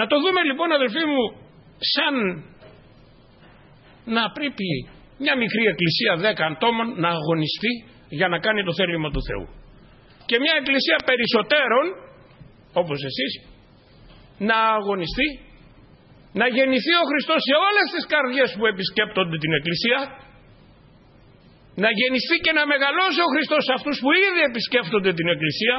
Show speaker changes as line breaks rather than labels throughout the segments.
Να το δούμε λοιπόν, αδελφοί μου, σαν να πρέπει μια μικρή εκκλησία 10 ατόμων να αγωνιστεί για να κάνει το θέλημα του Θεού, και μια εκκλησία περισσότερων όπως εσείς να αγωνιστεί να γεννηθεί ο Χριστός σε όλες τις καρδιές που επισκέπτονται την εκκλησία, να γεννηθεί και να μεγαλώσει ο Χριστός σε αυτούς που ήδη επισκέπτονται την εκκλησία.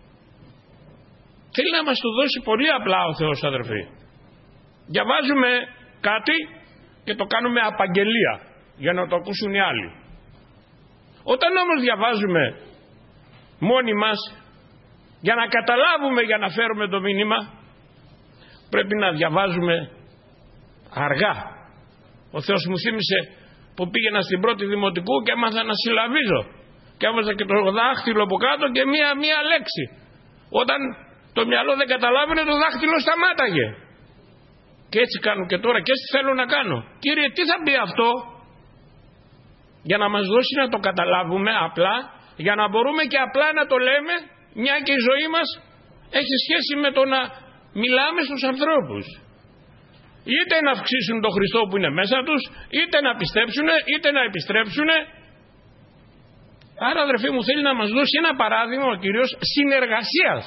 Θέλει να μας το δώσει πολύ απλά ο Θεός, αδερφοί. Διαβάζουμε κάτι και το κάνουμε απαγγελία για να το ακούσουν οι άλλοι. Όταν όμως διαβάζουμε μόνοι μας για να καταλάβουμε, για να φέρουμε το μήνυμα, πρέπει να διαβάζουμε αργά. Ο Θεός μου θύμισε που πήγαινα στην πρώτη δημοτικού και έμαθα να συλλαβίζω και έβαζα και το δάχτυλο από κάτω και μία λέξη. Όταν το μυαλό δεν καταλάβαινε, το δάχτυλο σταμάταγε. Και έτσι κάνω και τώρα και έτσι θέλω να κάνω. Κύριε, τι θα πει αυτό? Για να μας δώσει να το καταλάβουμε απλά, για να μπορούμε και απλά να το λέμε, μια και η ζωή μας έχει σχέση με το να μιλάμε στους ανθρώπους. Είτε να αυξήσουν τον Χριστό που είναι μέσα τους, είτε να πιστέψουν, είτε να επιστρέψουν. Άρα, αδερφοί μου, θέλει να μας δώσει ένα παράδειγμα ο Κύριος συνεργασίας,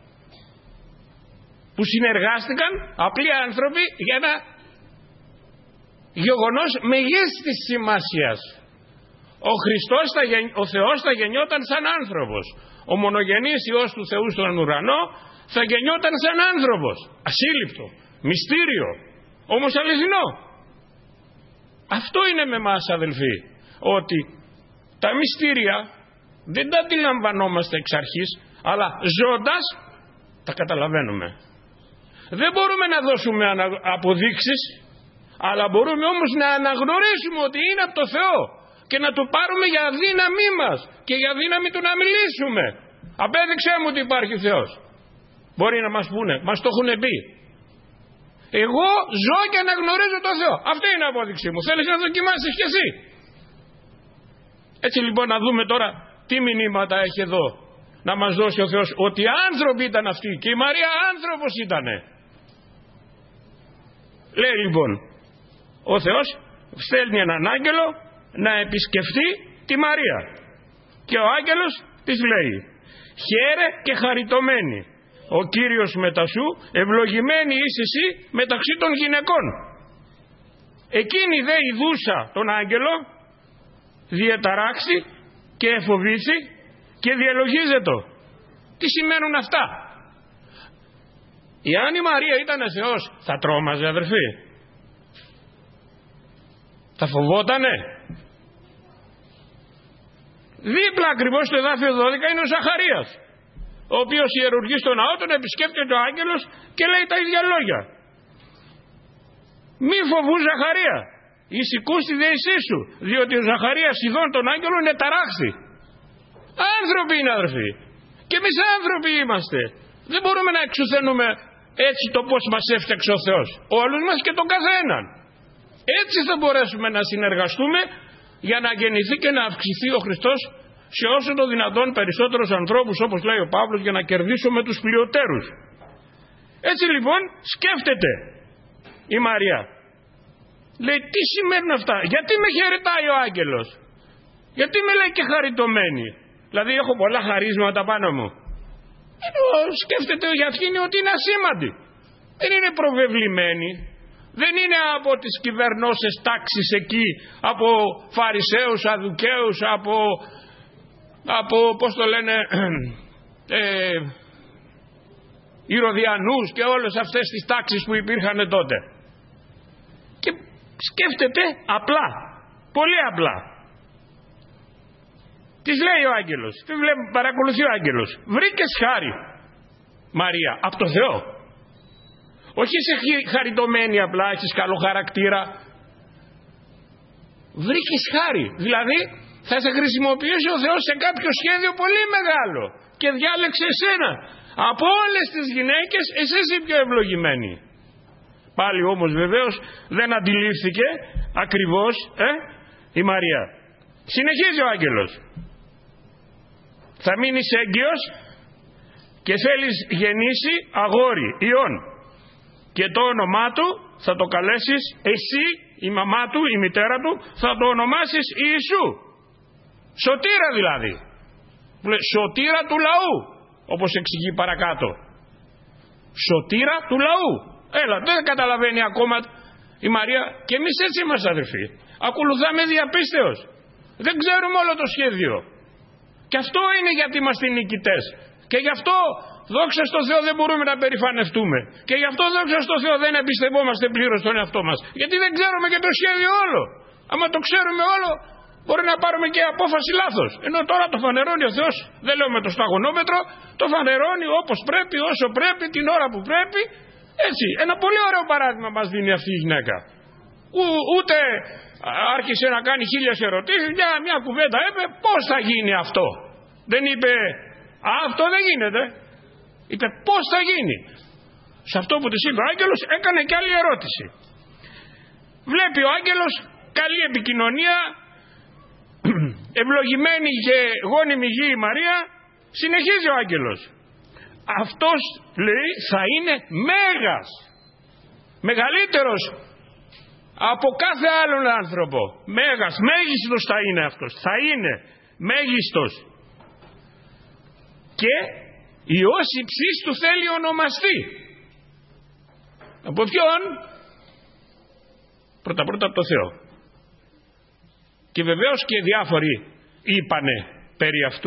που συνεργάστηκαν απλοί άνθρωποι για ένα γεγονός μεγίστης σημασίας. Ο Χριστός, ο Θεός θα γεννιόταν σαν άνθρωπος. Ο μονογενής Υιός του Θεού στον ουρανό θα γεννιόταν σαν άνθρωπος. Ασύλληπτο, μυστήριο, όμως αληθινό. Αυτό είναι με εμάς, αδελφοί, ότι τα μυστήρια δεν τα αντιλαμβανόμαστε εξ αρχής, αλλά ζώντας τα καταλαβαίνουμε. Δεν μπορούμε να δώσουμε αποδείξεις, αλλά μπορούμε όμως να αναγνωρίσουμε ότι είναι από το Θεό και να του πάρουμε για δύναμή μας και για δύναμη του να μιλήσουμε. Απέδειξέ μου ότι υπάρχει Θεός. Μπορεί να μας πούνε, μας το έχουν πει. Εγώ ζω και αναγνωρίζω το Θεό. Αυτή είναι η απόδειξή μου. Θέλεις να δοκιμάσεις κι εσύ? Έτσι λοιπόν να δούμε τώρα τι μηνύματα έχει εδώ να μας δώσει ο Θεός, ότι άνθρωποι ήταν αυτοί και η Μαρία άνθρωπος ήτανε. Λέει λοιπόν ο Θεός, στέλνει έναν άγγελο να επισκεφτεί τη Μαρία και ο άγγελος της λέει: χαίρε και χαριτωμένη, ο Κύριος μετά σου, ευλογημένη είσαι εσύ μεταξύ των γυναικών. Εκείνη δε ειδούσα τον άγγελο διεταράξει και εφοβήθη και διαλογίζεται. Τι σημαίνουν αυτά? Εάν η Μαρία ήταν Θεός, θα τρόμαζε, αδερφοί? Θα φοβότανε? Δίπλα ακριβώς στο εδάφιο 12 είναι ο Ζαχαρίας, ο οποίος ιερουργεί στον ναό, τον επισκέπτεται ο άγγελος και λέει τα ίδια λόγια. Μη φοβού Ζαχαρία, ησυχού στη δεησή σου, διότι ο Ζαχαρίας ειδών τον άγγελο είναι ταράχθη. Άνθρωποι είναι, αδερφοί, και εμείς άνθρωποι είμαστε. Δεν μπορούμε να εξουθενούμε έτσι το πως μας έφτιαξε ο Θεός, όλους μας και τον καθέναν. Έτσι θα μπορέσουμε να συνεργαστούμε για να γεννηθεί και να αυξηθεί ο Χριστός σε όσο το δυνατόν περισσότερους ανθρώπους, όπως λέει ο Παύλος, για να κερδίσουμε τους πλειοτέρους. Έτσι λοιπόν σκέφτεται η Μαρία. Λέει, τι σημαίνουν αυτά? Γιατί με χαιρετάει ο άγγελος? Γιατί με λέει και χαριτωμένη? Δηλαδή έχω πολλά χαρίσματα πάνω μου? Σκέφτεται για αυτήν ότι είναι ασήμαντη. Δεν είναι προβεβλημένη. Δεν είναι από τις κυβερνώσες τάξεις εκεί, από φαρισαίους, σαδουκαίους, από πώς το λένε, Ηρωδιανούς και όλες αυτές τις τάξεις που υπήρχαν τότε. Και σκέφτεται απλά, πολύ απλά. Της λέει ο άγγελος, παρακολουθεί ο άγγελος: βρήκες χάρη, Μαρία, από το Θεό. Όχι είσαι χαριτωμένη απλά, έχεις καλό χαρακτήρα. Βρήκες χάρη, δηλαδή θα σε χρησιμοποιήσει ο Θεός σε κάποιο σχέδιο πολύ μεγάλο και διάλεξε εσένα. Από όλες τις γυναίκες εσύ είσαι η πιο ευλογημένη. Πάλι όμως βεβαίως δεν αντιλήφθηκε ακριβώς η Μαρία. Συνεχίζει ο άγγελος: θα μείνεις έγκυος και θέλεις γεννήσει αγόρι, Υιόν. Και το όνομά του θα το καλέσεις εσύ, η μαμά του, η μητέρα του, θα το ονομάσεις Ιησού. Σωτήρα δηλαδή. Σωτήρα του λαού, όπως εξηγεί παρακάτω. Σωτήρα του λαού. Έλα, δεν καταλαβαίνει ακόμα η Μαρία. Και εμείς έτσι είμαστε αδερφοί. Ακολουθάμε διαπίστεως. Δεν ξέρουμε όλο το σχέδιο. Και αυτό είναι γιατί είμαστε νικητές. Και γι' αυτό δόξα στο Θεό δεν μπορούμε να περηφανευτούμε. Και γι' αυτό δόξα στο Θεό δεν εμπιστευόμαστε πλήρως τον εαυτό μας. Γιατί δεν ξέρουμε και το σχέδιο όλο. Άμα το ξέρουμε όλο, μπορεί να πάρουμε και απόφαση λάθος. Ενώ τώρα το φανερώνει ο Θεός, δεν λέω με το σταγονόμετρο, το φανερώνει όπως πρέπει, όσο πρέπει, την ώρα που πρέπει. Έτσι, ένα πολύ ωραίο παράδειγμα μας δίνει αυτή η γυναίκα. Ούτε άρχισε να κάνει 1000 ερωτήσεις, μια κουβέντα είπε πώς θα γίνει αυτό. Δεν είπε αυτό δεν γίνεται. Είπε πώς θα γίνει. Σε αυτό που της είπε ο άγγελος έκανε και άλλη ερώτηση. Βλέπει ο άγγελος καλή επικοινωνία, ευλογημένη και γόνιμη γη η Μαρία. Συνεχίζει ο άγγελος. Αυτός λέει θα είναι μέγας, μεγαλύτερος από κάθε άλλον άνθρωπο. Μέγας, μέγιστος θα είναι αυτός. Θα είναι μέγιστος. Και Υιός υψίστου θέλει ονομαστεί. Από ποιον? Πρώτα από το Θεό. Και βεβαίως και διάφοροι είπανε περί αυτού.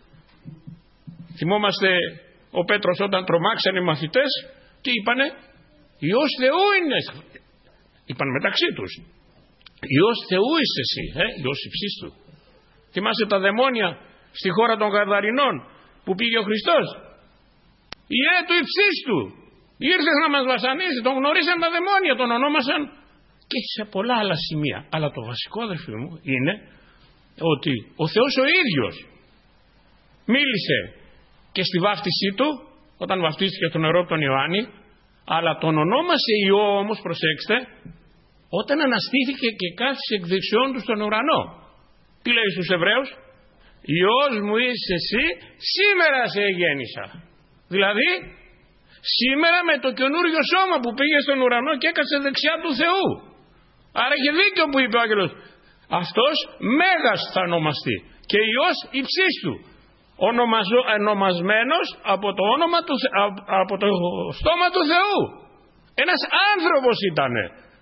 Θυμόμαστε ο Πέτρος όταν τρομάξανε οι μαθητές, τι είπανε? Υιός Θεού είναι. Είπαν μεταξύ τους. Υιός Θεού είσαι εσύ, Υιός υψίστου. Θυμάσαι τα δαιμόνια στη χώρα των Γαδαρινών που πήγε ο Χριστός? Ιε του υψίστου. Ήρθε να μας βασανίσει, τον γνωρίσαν τα δαιμόνια, τον ονόμασαν και σε πολλά άλλα σημεία. Αλλά το βασικό, αδερφοί μου, είναι ότι ο Θεός ο ίδιος μίλησε και στη βάφτισή του, όταν βαφτίστηκε στο νερό τον Ιωάννη, αλλά τον ονόμασε Υιό όμως, προσέξτε, όταν αναστήθηκε και κάθισε εκ δεξιών του στον ουρανό. Τι λέει στους Εβραίους? Υιός μου είσαι εσύ, σήμερα σε γέννησα. Δηλαδή, σήμερα με το καινούριο σώμα που πήγε στον ουρανό και έκατσε δεξιά του Θεού. Άρα είχε δίκιο που είπε ο άγγελος. Αυτός μέγας θα ονομαστεί και Υιός υψίστου. Ονομασμένος από το όνομα του, από το στόμα του Θεού. Ένας άνθρωπος ήτανε.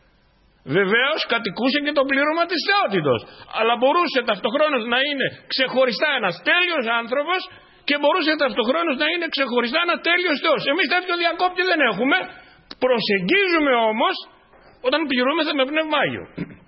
Βεβαίως κατοικούσε και το πλήρωμα της θεότητος, αλλά μπορούσε ταυτοχρόνως να είναι ξεχωριστά ένας τέλειος άνθρωπος και μπορούσε ταυτοχρόνως να είναι ξεχωριστά ένα τέλειος Θεός. Εμείς τέτοιο διακόπτη δεν έχουμε. Προσεγγίζουμε όμως όταν πληρούμαστε με Πνεύμα Άγιο.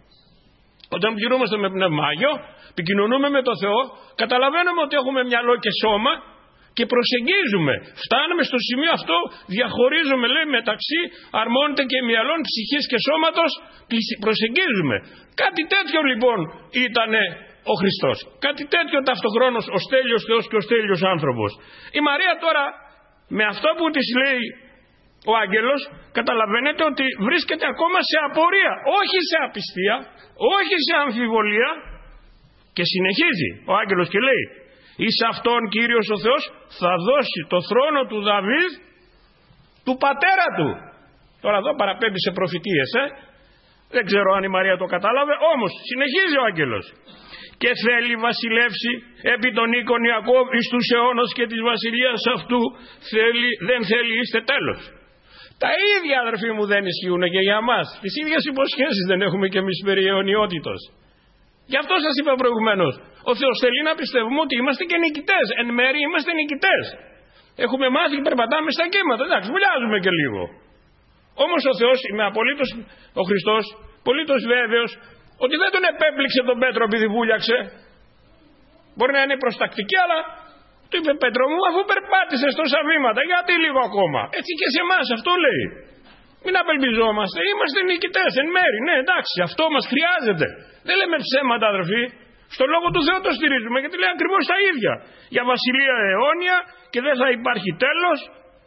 Όταν πληρούμαστε με Πνεύμα Άγιο, επικοινωνούμε με τον Θεό, καταλαβαίνουμε ότι έχουμε μυαλό και σώμα και προσεγγίζουμε. Φτάνουμε στο σημείο αυτό, διαχωρίζουμε, λέει, μεταξύ αρμόνιτε και μυαλών, ψυχής και σώματος, προσεγγίζουμε. Κάτι τέτοιο λοιπόν ήτανε ο Χριστός. Κάτι τέτοιο ταυτοχρόνως ο τέλειος Θεός και ο τέλειος άνθρωπος. Η Μαρία τώρα με αυτό που της λέει ο άγγελος, καταλαβαίνετε ότι βρίσκεται ακόμα σε απορία, όχι σε απιστία, όχι σε αμφιβολία, και συνεχίζει ο άγγελος και λέει εις αυτόν Κύριος ο Θεός θα δώσει το θρόνο του Δαβίδ του πατέρα του. Τώρα εδώ παραπέμπει σε προφητείες, δεν ξέρω αν η Μαρία το κατάλαβε, όμως συνεχίζει ο άγγελος. Και θέλει βασιλεύσει επί των οίκων Ιακώβ εις τους αιώνας και της βασιλείας αυτού δεν θέλει είστε τέλος. Τα ίδια, αδερφοί μου, δεν ισχύουν και για μας. Τις ίδιες υποσχέσεις δεν έχουμε και εμείς περί αιωνιότητος. Γι' αυτό σας είπα προηγουμένως, ο Θεός θέλει να πιστεύουμε ότι είμαστε και νικητές. Εν μέρει είμαστε νικητές. Έχουμε μάθει και περπατάμε στα κύματα. Εντάξει, βουλιάζουμε και λίγο. Όμως ο Θεός, είμαι απολύτως, ο Χριστός, απολύτως βέβαιος ότι δεν τον επέπληξε τον Πέτρο επειδή βούλιαξε. Μπορεί να είναι προστακτική, αλλά του είπε Πέτρο μου, αφού περπάτησες τόσα βήματα, γιατί λίγο ακόμα? Έτσι και σε εμάς αυτό λέει. Μην απελπιζόμαστε, είμαστε νικητές εν μέρη. Ναι, εντάξει, αυτό μας χρειάζεται. Δεν λέμε ψέματα, αδερφοί. Στο λόγο του Θεού το στηρίζουμε, γιατί λέει ακριβώς τα ίδια. Για βασιλεία αιώνια και δεν θα υπάρχει τέλος.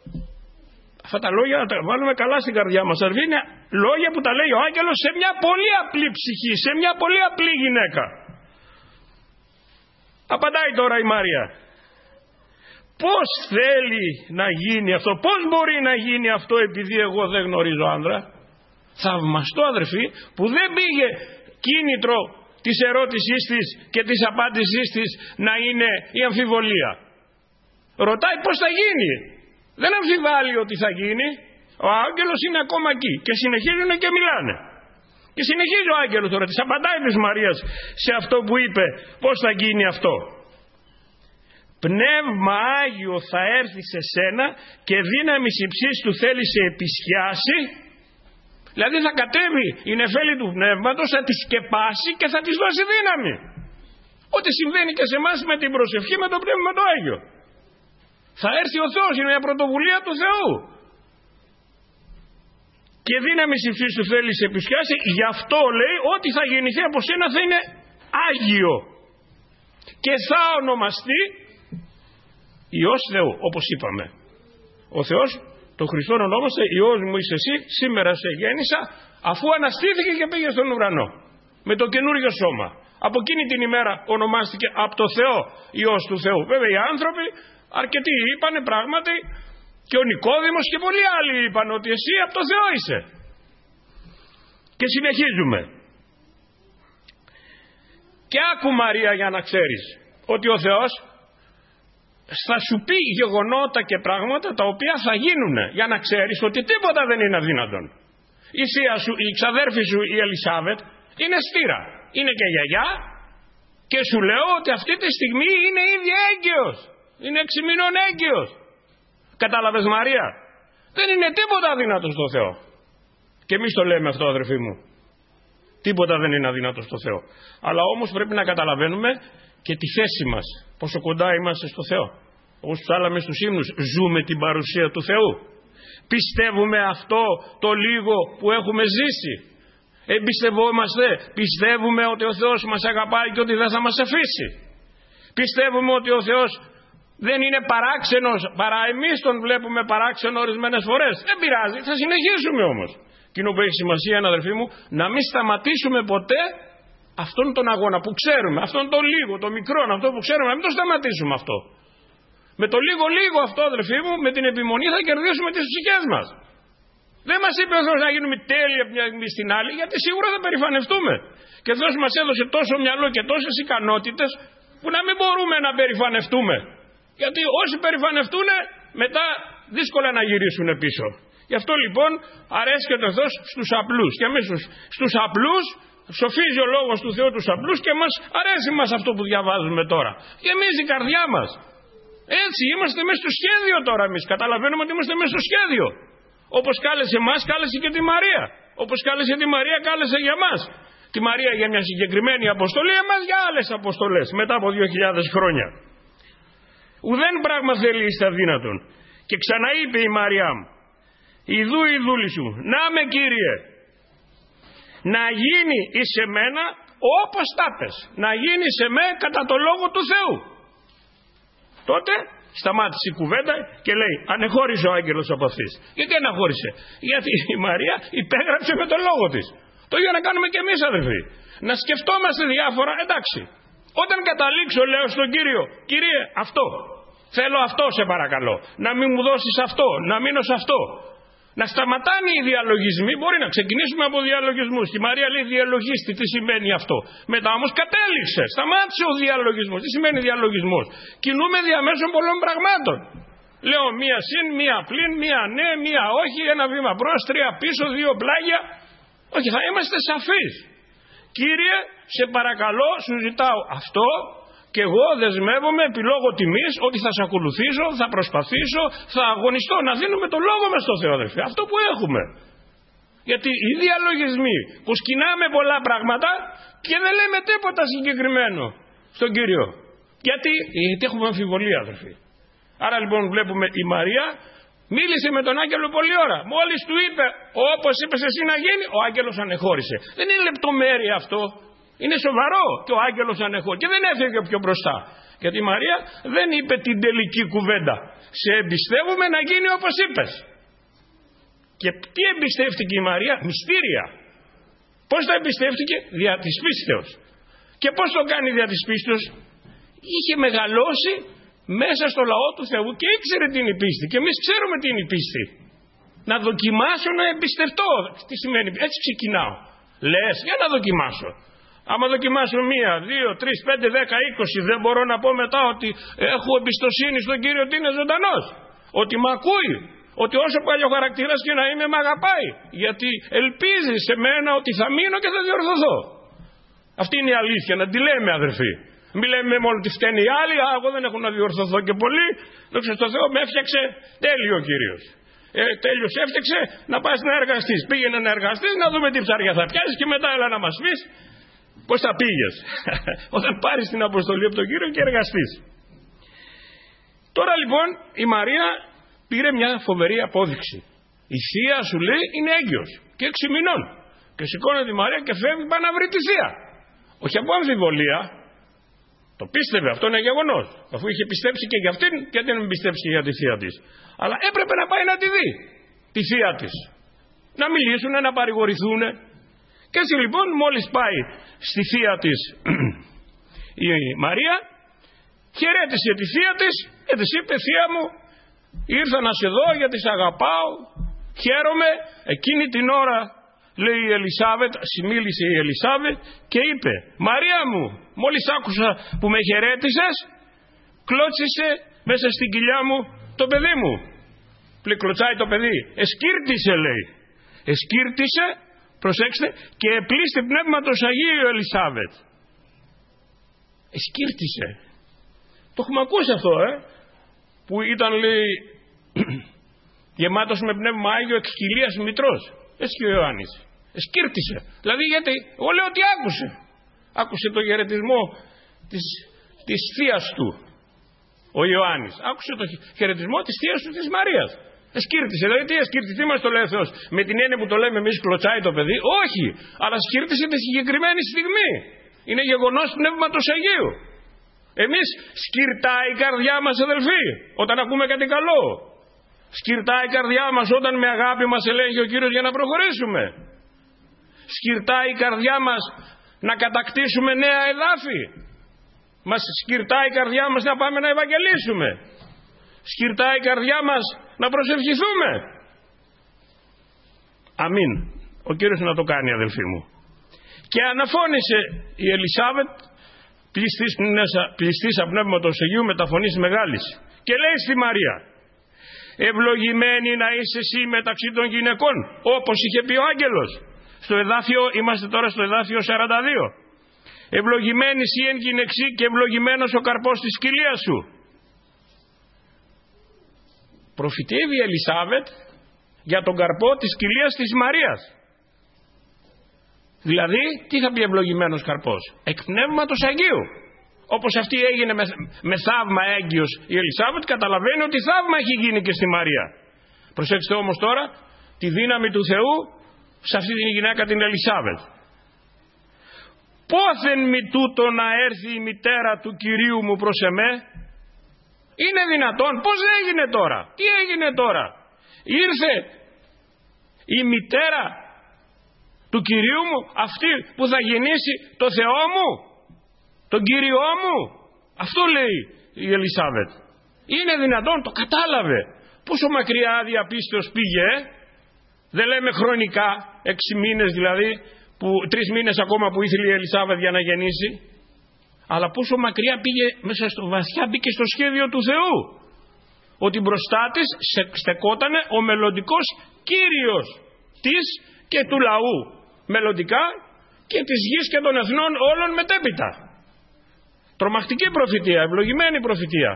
Αυτά τα λόγια να τα βάλουμε καλά στην καρδιά μας. Είναι λόγια που τα λέει ο άγγελος σε μια πολύ απλή ψυχή, σε μια πολύ απλή γυναίκα. Απαντάει τώρα η Μαρία. Πώς θέλει να γίνει αυτό, πώς μπορεί να γίνει αυτό επειδή εγώ δεν γνωρίζω άνδρα? Θαυμαστό, αδερφοί, που δεν πήγε κίνητρο της ερώτησής της και της απάντησής της να είναι η αμφιβολία. Ρωτάει πώς θα γίνει. Δεν αμφιβάλλει ότι θα γίνει. Ο άγγελος είναι ακόμα εκεί και συνεχίζουν και μιλάνε. Και συνεχίζει ο άγγελος τώρα, της απαντάει της Μαρίας σε αυτό που είπε, πώς θα γίνει αυτό. Πνεύμα Άγιο θα έρθει σε σένα και δύναμη υψής του θέλει σε επισκιάσει. Δηλαδή θα κατέβει η νεφέλη του πνεύματος, θα τη σκεπάσει και θα της δώσει δύναμη. Ό,τι συμβαίνει και σε εμάς με την προσευχή, με το Πνεύμα το Άγιο. Θα έρθει ο Θεός, είναι μια πρωτοβουλία του Θεού. Και δύναμη υψής του θέλει σε επισκιάσει, γι' αυτό λέει ότι θα γεννηθεί από σένα θα είναι Άγιο. Και θα ονομαστεί Υιός Θεού, όπως είπαμε. Ο Θεός τον Χριστόν ονόμασε Υιός μου είσαι εσύ, σήμερα σε γέννησα, αφού αναστήθηκε και πήγε στον ουρανό με το καινούριο σώμα. Από εκείνη την ημέρα ονομάστηκε από το Θεό Υιός του Θεού. Βέβαια οι άνθρωποι αρκετοί είπανε πράγματι, και ο Νικόδημος και πολλοί άλλοι είπαν ότι εσύ από το Θεό είσαι. Και συνεχίζουμε. Και άκου Μαρία, για να ξέρεις ότι ο Θεός θα σου πει γεγονότα και πράγματα τα οποία θα γίνουν, για να ξέρεις ότι τίποτα δεν είναι αδύνατον. Η θεία σου, η ξαδέρφη σου η Ελισάβετ είναι στήρα, είναι και γιαγιά, και σου λέω ότι αυτή τη στιγμή είναι ήδη έγκυος, είναι 6 μηνών έγκυος. Κατάλαβες Μαρία? Δεν είναι τίποτα αδύνατο στο Θεό. Και εμείς το λέμε αυτό, αδερφοί μου. Τίποτα δεν είναι αδύνατο στο Θεό. Αλλά όμως πρέπει να καταλαβαίνουμε και τη θέση μας, πόσο κοντά είμαστε στο Θεό. Όπως ψάλαμε στους ύμνους, ζούμε την παρουσία του Θεού. Πιστεύουμε αυτό το λίγο που έχουμε ζήσει. Εμπιστευόμαστε, πιστεύουμε ότι ο Θεός μας αγαπάει και ότι δεν θα μας αφήσει. Πιστεύουμε ότι ο Θεός δεν είναι παράξενος, παρά εμείς τον βλέπουμε παράξενο ορισμένες φορές. Δεν πειράζει, θα συνεχίσουμε όμως. Εκείνο που έχει σημασία, αδερφοί μου, να μην σταματήσουμε ποτέ αυτόν τον αγώνα που ξέρουμε, αυτόν τον λίγο, το μικρό, αυτό που ξέρουμε, να μην το σταματήσουμε αυτό. Με το λίγο αυτό, αδερφοί μου, με την επιμονή θα κερδίσουμε τις ψυχές μας. Δεν μας είπε ο Θεός να γίνουμε τέλειοι από μια στιγμή στην άλλη, γιατί σίγουρα θα περηφανευτούμε. Και ο Θεός μας έδωσε τόσο μυαλό και τόσες ικανότητες που να μην μπορούμε να περηφανευτούμε. Γιατί όσοι περηφανευτούν μετά δύσκολα να γυρίσουν πίσω. Γι' αυτό λοιπόν αρέσκεται ο Θεός στους απλούς. Και εμείς στους απλούς σοφίζει ο λόγος του Θεού τους απλούς και μας αρέσει μας αυτό που διαβάζουμε τώρα. Γεμίζει η καρδιά μας. Έτσι είμαστε μέσα στο σχέδιο τώρα εμείς. Καταλαβαίνουμε ότι είμαστε μέσα στο σχέδιο. Όπως κάλεσε εμάς, κάλεσε και τη Μαρία. Όπως κάλεσε τη Μαρία, κάλεσε για μας. Τη Μαρία για μια συγκεκριμένη αποστολή, εμάς για άλλες αποστολές μετά από 2.000 χρόνια. Ουδέν πράγμα θέλει εις αδύνατον. Και ξαναείπε η Μαριά μου, ιδού η δούλη σου, να με Κύριε, να γίνει εις εμένα όπως τα πες, να γίνει σε με κατά το λόγο του Θεού. Τότε σταμάτησε η κουβέντα και λέει, ανεχώρησε ο άγγελος από αυτής. Γιατί αναχώρησε? Γιατί η Μαρία υπέγραψε με τον λόγο της. Το ίδιο να κάνουμε και εμείς, αδελφοί. Να σκεφτόμαστε διάφορα, εντάξει. Όταν καταλήξω, λέω στον Κύριο, Κύριε, αυτό. Θέλω αυτό, σε παρακαλώ. Να μην μου δώσεις αυτό, να μείνω σε αυτό. Να σταματάνε οι διαλογισμοί. Μπορεί να ξεκινήσουμε από διαλογισμούς. Η Μαρία λέει διαλογίστη, τι σημαίνει αυτό. Μετά όμως κατέληξε, σταμάτησε ο διαλογισμός. Τι σημαίνει διαλογισμός? Κινούμε διαμέσων πολλών πραγμάτων. Λέω μία συν, μία πλην, μία ναι, μία όχι, ένα βήμα μπρος, 3 πίσω, 2 πλάγια. Όχι, θα είμαστε σαφείς. Κύριε, σε παρακαλώ, σου ζητάω αυτό και εγώ δεσμεύομαι επί λόγω τιμής ότι θα σε ακολουθήσω, θα προσπαθήσω, θα αγωνιστώ. Να δίνουμε το λόγο μας στο Θεό, αδελφοί. Αυτό που έχουμε. Γιατί οι διαλογισμοί που σκηνάμε πολλά πράγματα και δεν λέμε τίποτα συγκεκριμένο στον Κύριο. Γιατί έχουμε αμφιβολία, αδελφοί. Άρα λοιπόν βλέπουμε η Μαρία μίλησε με τον άγγελο πολλή ώρα. Μόλις του είπε όπως είπες εσύ να γίνει, ο άγγελος ανεχώρησε. Δεν είναι λεπτομέρεια αυτό. Είναι σοβαρό και ο άγγελος ανεχώρησε. Και δεν έφυγε πιο μπροστά. Γιατί η Μαρία δεν είπε την τελική κουβέντα. Σε εμπιστεύουμε να γίνει όπως είπες. Και τι εμπιστεύτηκε η Μαρία? Μυστήρια. Πώς τα εμπιστεύτηκε? Δια της πίστεως. Και πώς το κάνει δια της πίστεως? Είχε μεγαλώσει μέσα στο λαό του Θεού και ήξερε τι είναι η πίστη. Και εμείς ξέρουμε τι είναι η πίστη. Να δοκιμάσω να εμπιστευτώ. Τι σημαίνει, έτσι ξεκινάω. Λες, για να δοκιμάσω. Άμα δοκιμάσω 1, 2, 3, 5, 10, 20, δεν μπορώ να πω μετά ότι έχω εμπιστοσύνη στον Κύριο ότι είναι ζωντανός. Ότι μ' ακούει. Ότι όσο παλιοχαρακτήρας και να είμαι μ' αγαπάει. Γιατί ελπίζει σε μένα ότι θα μείνω και θα διορθωθώ. Αυτή είναι η αλήθεια, να τη λέμε αδερφοί. Μην λέμε μόνο ότι φταίνει οι άλλοι, εγώ δεν έχω να διορθωθώ και πολύ. Δόξα τω Θεώ, με έφτιαξε τέλειο ο Κύριος. Τέλειος έφτιαξε, να πας να εργαστείς. Πήγαινε να εργαστείς, να δούμε τι ψάρια θα πιάσεις και μετά έλα να μας πεις πώς θα πήγες. Όταν πάρεις την αποστολή από τον Κύριο και εργαστείς. Τώρα λοιπόν η Μαρία πήρε μια φοβερή απόδειξη. Η θεία σου λέει είναι έγκυος και 6 μηνών. Και σηκώνεται η Μαρία και φεύγει πάει να βρει τη θεία. Όχι από αμφιβολία. Το πίστευε, αυτό είναι γεγονός. Αφού είχε πιστέψει και για αυτήν, γιατί δεν πιστέψει και για τη θεία της. Αλλά έπρεπε να πάει να τη δει, τη θεία της. Να μιλήσουν, να παρηγορηθούν. Και έτσι λοιπόν μόλις πάει στη θεία της η Μαρία, χαιρέτησε τη θεία της και της είπε, θεία μου, ήρθα να σε δω γιατί σε αγαπάω, χαίρομαι. Εκείνη την ώρα, λέει η Ελισάβετ, συμμίλησε η Ελισάβετ και είπε, Μαρία μου, μόλις άκουσα που με χαιρέτησες, κλώτσισε μέσα στην κοιλιά μου το παιδί μου. Κλωτσάει το παιδί. Εσκύρτησε, λέει. Εσκύρτησε, προσέξτε, και επλήστη πνεύματος Αγίου η Ελισάβετ. Εσκύρτησε. Το έχουμε ακούσει αυτό, που ήταν, λέει, γεμάτος με πνεύμα Άγιο εξ κοιλίας μητρός. Έτσι και ο Ιωάννης. Εσκύρτησε. Δηλαδή γιατί, εγώ λέω ότι άκουσε. Άκουσε το χαιρετισμό της θείας του, ο Ιωάννης. Άκουσε το χαιρετισμό της θείας του της Μαρίας. Εσκύρτησε. Δηλαδή τι εσκύρτησε, τι μας το λέει ο Θεός. Με την έννοια που το λέμε εμείς κλωτσάει το παιδί. Όχι. Αλλά σκύρτησε τη συγκεκριμένη στιγμή. Είναι γεγονός πνεύματος Αγίου. Εμείς σκυρτάει η καρδιά μας, αδελφοί, όταν ακούμε κάτι καλό. Σκυρτάει η καρδιά μας όταν με αγάπη μας ελέγχει ο Κύριος για να προχωρήσουμε. Σκυρτάει η καρδιά μας να κατακτήσουμε νέα εδάφη. Μας σκυρτάει η καρδιά μας να πάμε να ευαγγελίσουμε. Σκυρτάει η καρδιά μας να προσευχηθούμε. Αμήν. Ο Κύριος να το κάνει, αδελφοί μου. Και αναφώνησε η Ελισάβετ, πληστήσα πνεύματος Αγίου με τα φωνής μεγάλης, και λέει στη Μαρία, ευλογημένη να είσαι εσύ μεταξύ των γυναικών, όπως είχε πει ο άγγελος. Στο εδάφιο, είμαστε τώρα στο εδάφιο 42. Ευλογημένη εσύ εν γυναιξή και ευλογημένος ο καρπός της κοιλίας σου. Προφητεύει η Ελισάβετ για τον καρπό της κοιλίας της Μαρίας. Δηλαδή, τι θα πει ευλογημένος καρπός? Εκ πνεύματος Αγίου. Όπως αυτή έγινε με θαύμα έγκυος η Ελισάβετ, καταλαβαίνει ότι θαύμα έχει γίνει και στη Μαρία. Προσέξτε όμως τώρα τη δύναμη του Θεού σε αυτή την γυναίκα την Ελισάβετ. Πόθεν μη τούτο να έρθει η μητέρα του Κυρίου μου προς εμέ? Είναι δυνατόν? Πώς έγινε τώρα? Τι έγινε τώρα? Ήρθε η μητέρα του Κυρίου μου, αυτή που θα γεννήσει το Θεό μου, τον Κύριό μου? Αυτό λέει η Ελισάβετ. Είναι δυνατόν? Το κατάλαβε. Πόσο μακριά διαπίστεως πήγε, δεν λέμε χρονικά, 6 μήνες δηλαδή, 3 μήνες ακόμα που ήθελε η Ελισάβετ για να γεννήσει, αλλά πόσο μακριά πήγε, μέσα στο βαθιά μπήκε στο σχέδιο του Θεού, ότι μπροστά της στεκότανε ο μελλοντικός Κύριος της και του λαού μελλοντικά και της γης και των εθνών όλων μετέπειτα. Τρομακτική προφητεία, ευλογημένη προφητεία.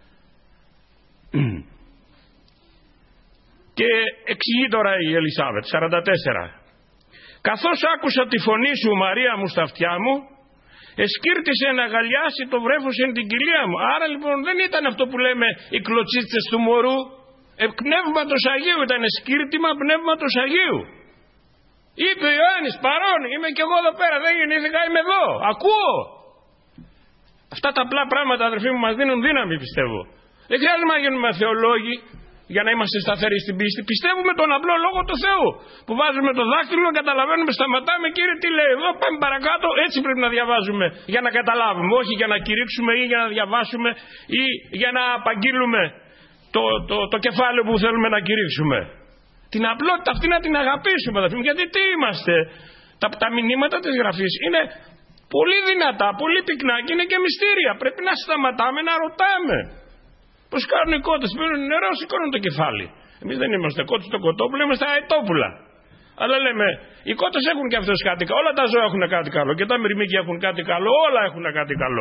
Και εξηγεί τώρα η Ελισάβετ 44. Καθώς άκουσα τη φωνή σου, Μαρία μου, στα αυτιά μου, εσκύρτησε να αγκαλιάσει το βρέφος εν την κοιλία μου. Άρα λοιπόν δεν ήταν αυτό που λέμε οι κλωτσίτσες του μωρού. Πνεύματος Αγίου ήταν, σκύρτημα πνεύματος Αγίου. Είπε ο Ιωάννης, παρών, είμαι και εγώ εδώ πέρα, δεν γεννήθηκα, είμαι εδώ, ακούω. Αυτά τα απλά πράγματα, αδερφοί μου, μας δίνουν δύναμη, πιστεύω. Δεν χρειάζεται να γίνουμε θεολόγοι, για να είμαστε σταθεροί στην πίστη? Πιστεύουμε τον απλό λόγο του Θεού. Που βάζουμε το δάχτυλο, καταλαβαίνουμε, σταματάμε, Κύριε τι λέει εδώ, πάμε παρακάτω. Έτσι πρέπει να διαβάζουμε για να καταλάβουμε. Όχι για να κηρύξουμε ή για να διαβάσουμε ή για να απαγγείλουμε το κεφάλαιο που θέλουμε να κηρύξουμε. Την απλότητα αυτή να την αγαπήσουμε, αδελφοί μου, γιατί τι είμαστε? Τα μηνύματα της Γραφής είναι πολύ δυνατά, πολύ πυκνά και είναι και μυστήρια. Πρέπει να σταματάμε να ρωτάμε. Πώς κάνουν οι κότες, πίνουν νερό, σηκώνουν το κεφάλι. Εμείς δεν είμαστε κότες στο κοτόπουλο, είμαστε αετόπουλα. Αλλά λέμε, οι κότες έχουν και αυτές κάτι καλό, όλα τα ζώα έχουν κάτι καλό και τα μυρμήγκια έχουν κάτι καλό, όλα έχουν κάτι καλό.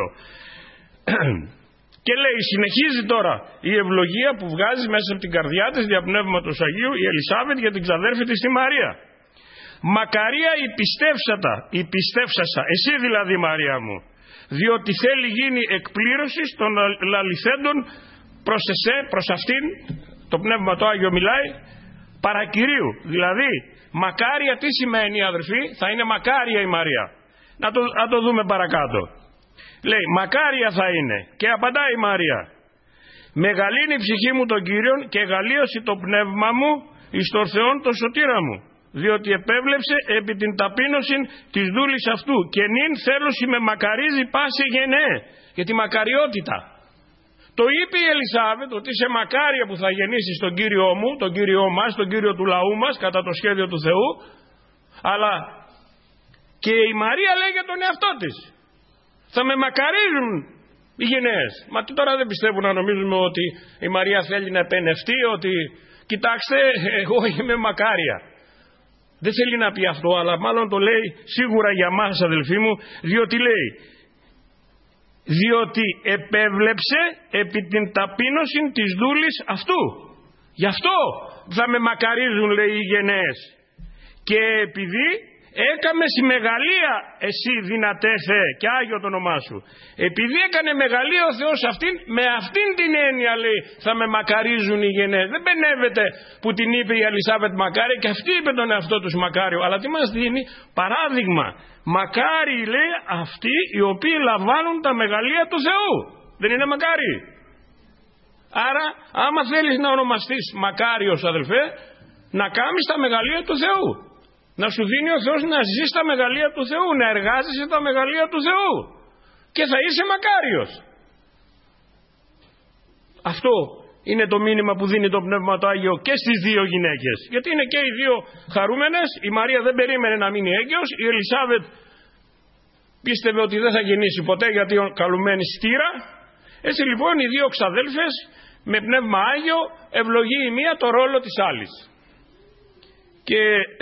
Και λέει, συνεχίζει τώρα η ευλογία που βγάζει μέσα από την καρδιά της δια Πνεύματος Αγίου η Ελισάβετ για την ξαδέρφη της τη Μαρία. Μακαρία η πιστεύσασα, εσύ δηλαδή Μαρία μου, διότι θέλει γίνει εκπλήρωση των λαληθέντων προς εσέ, προς αυτήν, το Πνεύμα το Άγιο μιλάει, παρακυρίου. Δηλαδή, μακάρια τι σημαίνει, αδερφοί? Θα είναι μακάρια η Μαρία. Να το δούμε παρακάτω. Λέει, μακάρια θα είναι. Και απαντάει η Μαρία, μεγαλύνει η ψυχή μου τον Κύριον και εγαλίωσε το πνεύμα μου εις τον Θεόν τον σωτήρα μου, διότι επέβλεψε επί την ταπείνωση της δούλης αυτού και νυν θέλωση με μακαρίζει πάση γενναίε. Για τη μακαριότητα. Το είπε η Ελισάβετ ότι είσαι μακάρια που θα γεννήσεις τον Κύριό μου, τον Κύριό μας, τον Κύριο του λαού μας κατά το σχέδιο του Θεού. Αλλά και η Μαρία λέει για τον εαυτό της, θα με μακαρίζουν οι γενναίες. Μα τώρα δεν πιστεύουν να νομίζουμε ότι η Μαρία θέλει να επενευτεί, ότι κοιτάξτε εγώ είμαι μακάρια. Δεν θέλει να πει αυτό, αλλά μάλλον το λέει σίγουρα για μας, αδελφοί μου, διότι λέει, διότι επέβλεψε επί την ταπείνωση της δούλης αυτού. Γι' αυτό θα με μακαρίζουν, λέει, οι γενναίες. Και επειδή έκαμε στη μεγαλεία εσύ δυνατέ Θεέ, και Άγιο το όνομά σου. Επειδή έκανε μεγαλεία ο Θεός αυτήν, με αυτήν την έννοια λέει θα με μακαρίζουν οι γενναίες. Δεν μπενεύεται που την είπε η Ελισάβετ μακάρι, και αυτή είπε τον εαυτό τους μακάριο. Αλλά τι μας δίνει? Παράδειγμα. Μακάρι λέει αυτοί οι οποίοι λαμβάνουν τα μεγαλεία του Θεού. Δεν είναι μακάρι? Άρα άμα θέλεις να ονομαστείς μακάριος, αδελφέ, να κάνεις τα μεγαλεία του Θεού. Να σου δίνει ο Θεός να ζεις τα μεγαλεία του Θεού, να εργάζεσαι τα μεγαλεία του Θεού και θα είσαι μακάριος. Αυτό είναι το μήνυμα που δίνει το Πνεύμα το Άγιο και στις δύο γυναίκες. Γιατί είναι και οι δύο χαρούμενες. Η Μαρία δεν περίμενε να μείνει έγκυος. Η Ελισάβετ πίστευε ότι δεν θα γεννήσει ποτέ γιατί καλουμένη στήρα. Έτσι λοιπόν οι δύο ξαδέλφες με Πνεύμα Άγιο ευλογεί η μία το ρόλο της άλλης. Και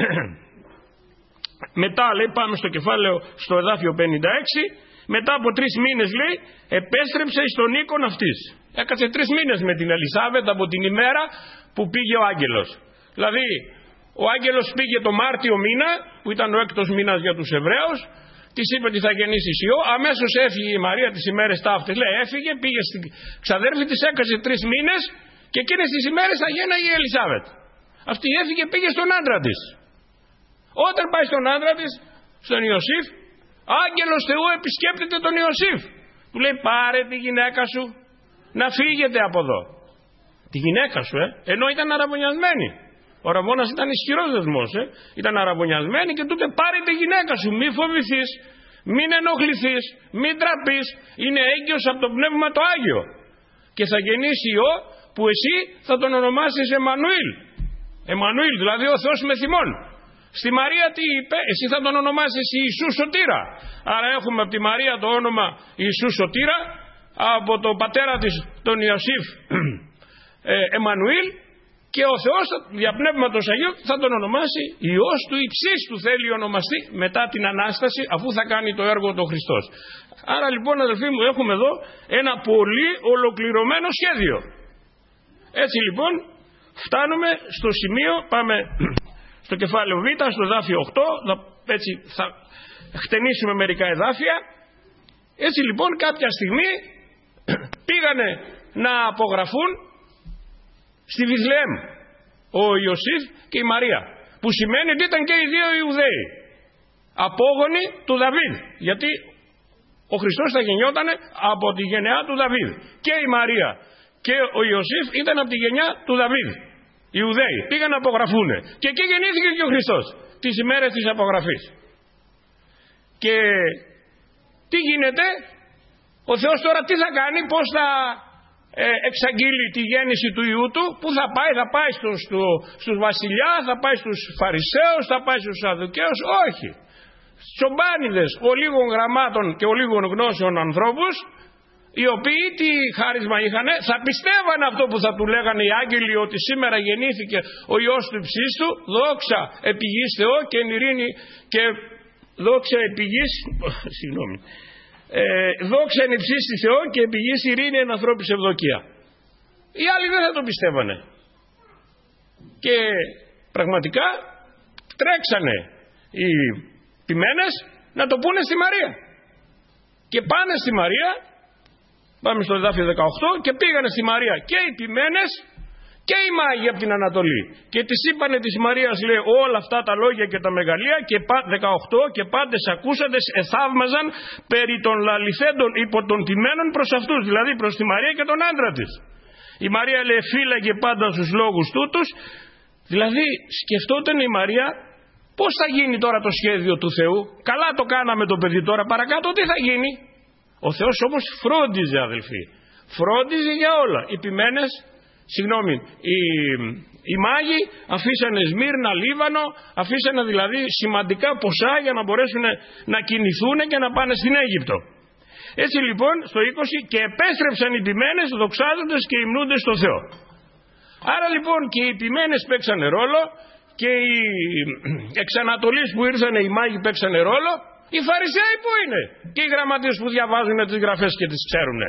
μετά λέει, πάμε στο κεφάλαιο, στο εδάφιο 56, μετά από 3 μήνες λέει επέστρεψε εις τον οίκον αυτής. Έκατσε 3 μήνες με την Ελισάβετ από την ημέρα που πήγε ο άγγελος. Δηλαδή ο άγγελος πήγε το Μάρτιο μήνα, που ήταν ο 6ος μήνας για τους Εβραίους, της είπε ότι θα γεννήσει ιό, αμέσως έφυγε η Μαρία τις ημέρες ταύτες. Λέει έφυγε, πήγε στην ξαδέρφη της, έκατσε 3 μήνες και εκείνες τις ημέρες θα γένναγε η Ελισάβετ. Αυτή έφυγε, πήγε στον άντρα της. Όταν πάει στον άντρα της, στον Ιωσήφ, άγγελος Θεού επισκέπτεται τον Ιωσήφ. Του λέει πάρε τη γυναίκα σου να φύγετε από εδώ. Τη γυναίκα σου, ενώ ήταν αραβωνιασμένη. Ο αραβώνας ήταν ισχυρός δεσμός, ήταν αραβωνιασμένη και τούτε πάρε τη γυναίκα σου, μη φοβηθείς, μην ενοχληθείς, μην τραπείς, είναι έγκυος από το Πνεύμα το Άγιο. Και θα γεννήσει ιό που εσύ θα τον ονομάσεις Εμμανουήλ. Εμμανουήλ, δηλαδή ο Θεός με θυμών. Στη Μαρία τι είπε? Εσύ θα τον ονομάσεις Ιησού Σωτήρα. Άρα έχουμε από τη Μαρία το όνομα Ιησού Σωτήρα, από τον πατέρα της τον Ιωσήφ Εμμανουήλ, και ο Θεός δια Πνεύματος Αγίου θα τον ονομάσει Υιός του Υψίστου, θέλει ονομαστεί μετά την Ανάσταση, αφού θα κάνει το έργο του Χριστός. Άρα λοιπόν αδελφοί μου έχουμε εδώ ένα πολύ ολοκληρωμένο σχέδιο. Έτσι λοιπόν φτάνουμε στο σημείο, πάμε στο κεφάλαιο Β, στο εδάφιο 8, έτσι θα χτενίσουμε μερικά εδάφια. Έτσι λοιπόν κάποια στιγμή πήγανε να απογραφούν στη Βιθλεέμ ο Ιωσήφ και η Μαρία, που σημαίνει ότι ήταν και οι δύο Ιουδαίοι, απόγονοι του Δαβίδ, γιατί ο Χριστός θα γεννιόταν από τη γενεά του Δαβίδ. Και η Μαρία και ο Ιωσήφ ήταν από τη γενιά του Δαβίδ. Οι Ιουδαίοι πήγαν να απογραφούν και εκεί γεννήθηκε και ο Χριστός τις ημέρες της απογραφής. Και τι γίνεται? Ο Θεός τώρα τι θα κάνει? Πώς θα εξαγγείλει τη γέννηση του Υιού του? Πού θα πάει? Θα πάει στους βασιλιάς, θα πάει στους Φαρισαίους, θα πάει στους Σαδουκαίους? Όχι. Τσομπάνιδες ολίγων γραμμάτων και ολίγων γνώσεων ανθρώπους, οι οποίοι τι χάρισμα είχανε? Θα πιστεύανε αυτό που θα του λέγανε οι άγγελοι, ότι σήμερα γεννήθηκε ο Υιός του Υψίστου, δόξα επί γης Θεό και εν ειρήνη, και δόξα επί γης, συγγνώμη, δόξα εν υψίστη Θεό και επί γης ειρήνη εν ανθρώπης ευδοκία. Οι άλλοι δεν θα το πιστεύανε. Και πραγματικά τρέξανε οι ποιμένες να το πούνε στη Μαρία. Και πάνε στη Μαρία, πάμε στο εδάφιο 18, και πήγανε στη Μαρία και οι ποιμένες και οι μάγοι από την Ανατολή. Και της είπανε της Μαρίας, λέει, όλα αυτά τα λόγια και τα μεγαλεία, και 18, και πάντες ακούσαντες εθαύμαζαν περί των λαληθέντων υπό των τιμένων προς αυτούς, δηλαδή προς τη Μαρία και τον άντρα της. Η Μαρία, λέει, φύλαγε πάντα στους λόγους τούτους. Δηλαδή σκεφτόταν η Μαρία πώς θα γίνει τώρα το σχέδιο του Θεού. Καλά το κάναμε το παιδί, τώρα παρακάτω τι θα γίνει? Ο Θεός όμως φρόντιζε, αδελφοί, φρόντιζε για όλα. Οι ποιμένες, συγγνώμη, οι μάγοι αφήσανε Σμύρνα, Λίβανο, αφήσανε δηλαδή σημαντικά ποσά για να μπορέσουν να κινηθούν και να πάνε στην Αίγυπτο. Έτσι λοιπόν στο 20, και επέστρεψαν οι ποιμένες δοξάζοντας και υμνούνται στο Θεό. Άρα λοιπόν και οι ποιμένες παίξανε ρόλο, και οι εξανατολείς που ήρθανε οι μάγοι παίξανε ρόλο. Οι Φαρισαίοι που είναι? Και οι γραμματείς που διαβάζουν τις γραφές και τις ξέρουνε?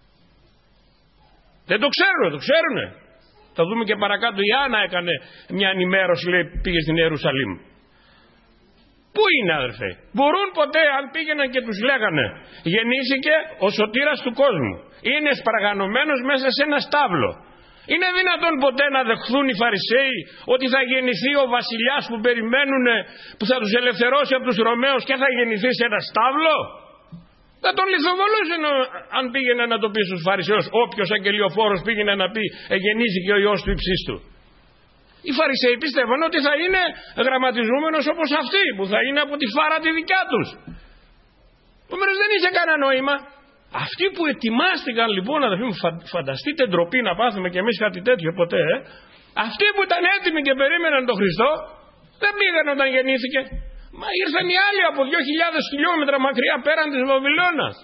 Δεν το ξέρουν, το ξέρουνε. Θα δούμε και παρακάτω, η Άννα έκανε μια ενημέρωση, λέει, πήγε στην Ιερουσαλήμ. Πού είναι, αδερφέ? Μπορούν ποτέ, αν πήγαιναν και τους λέγανε γεννήθηκε ο σωτήρας του κόσμου, είναι σπαργανωμένος μέσα σε ένα στάβλο, είναι δυνατόν ποτέ να δεχθούν οι Φαρισαίοι ότι θα γεννηθεί ο βασιλιάς που περιμένουν, που θα τους ελευθερώσει από τους Ρωμαίους, και θα γεννηθεί σε ένα στάβλο? Θα τον λιθοβολούσαν αν πήγαινε να το πει στους Φαρισαίους. Όποιος αγγελιοφόρος πήγαινε να πει γεννήθηκε ο Υιός του Υψίστου. Οι Φαρισαίοι πίστευαν ότι θα είναι γραμματιζούμενος όπως αυτοί, που θα είναι από τη φάρα τη δικιά τους. Επομένως δεν είχε κανένα νόημα. Αυτοί που ετοιμάστηκαν λοιπόν, αδελφοί μου, φανταστείτε ντροπή να πάθουμε κι εμείς κάτι τέτοιο ποτέ. Αυτοί που ήταν έτοιμοι και περίμεναν τον Χριστό, δεν πήγαν όταν γεννήθηκε. Μα ήρθαν οι άλλοι από 2.000 χιλιόμετρα μακριά πέραν της Βαβυλώνας.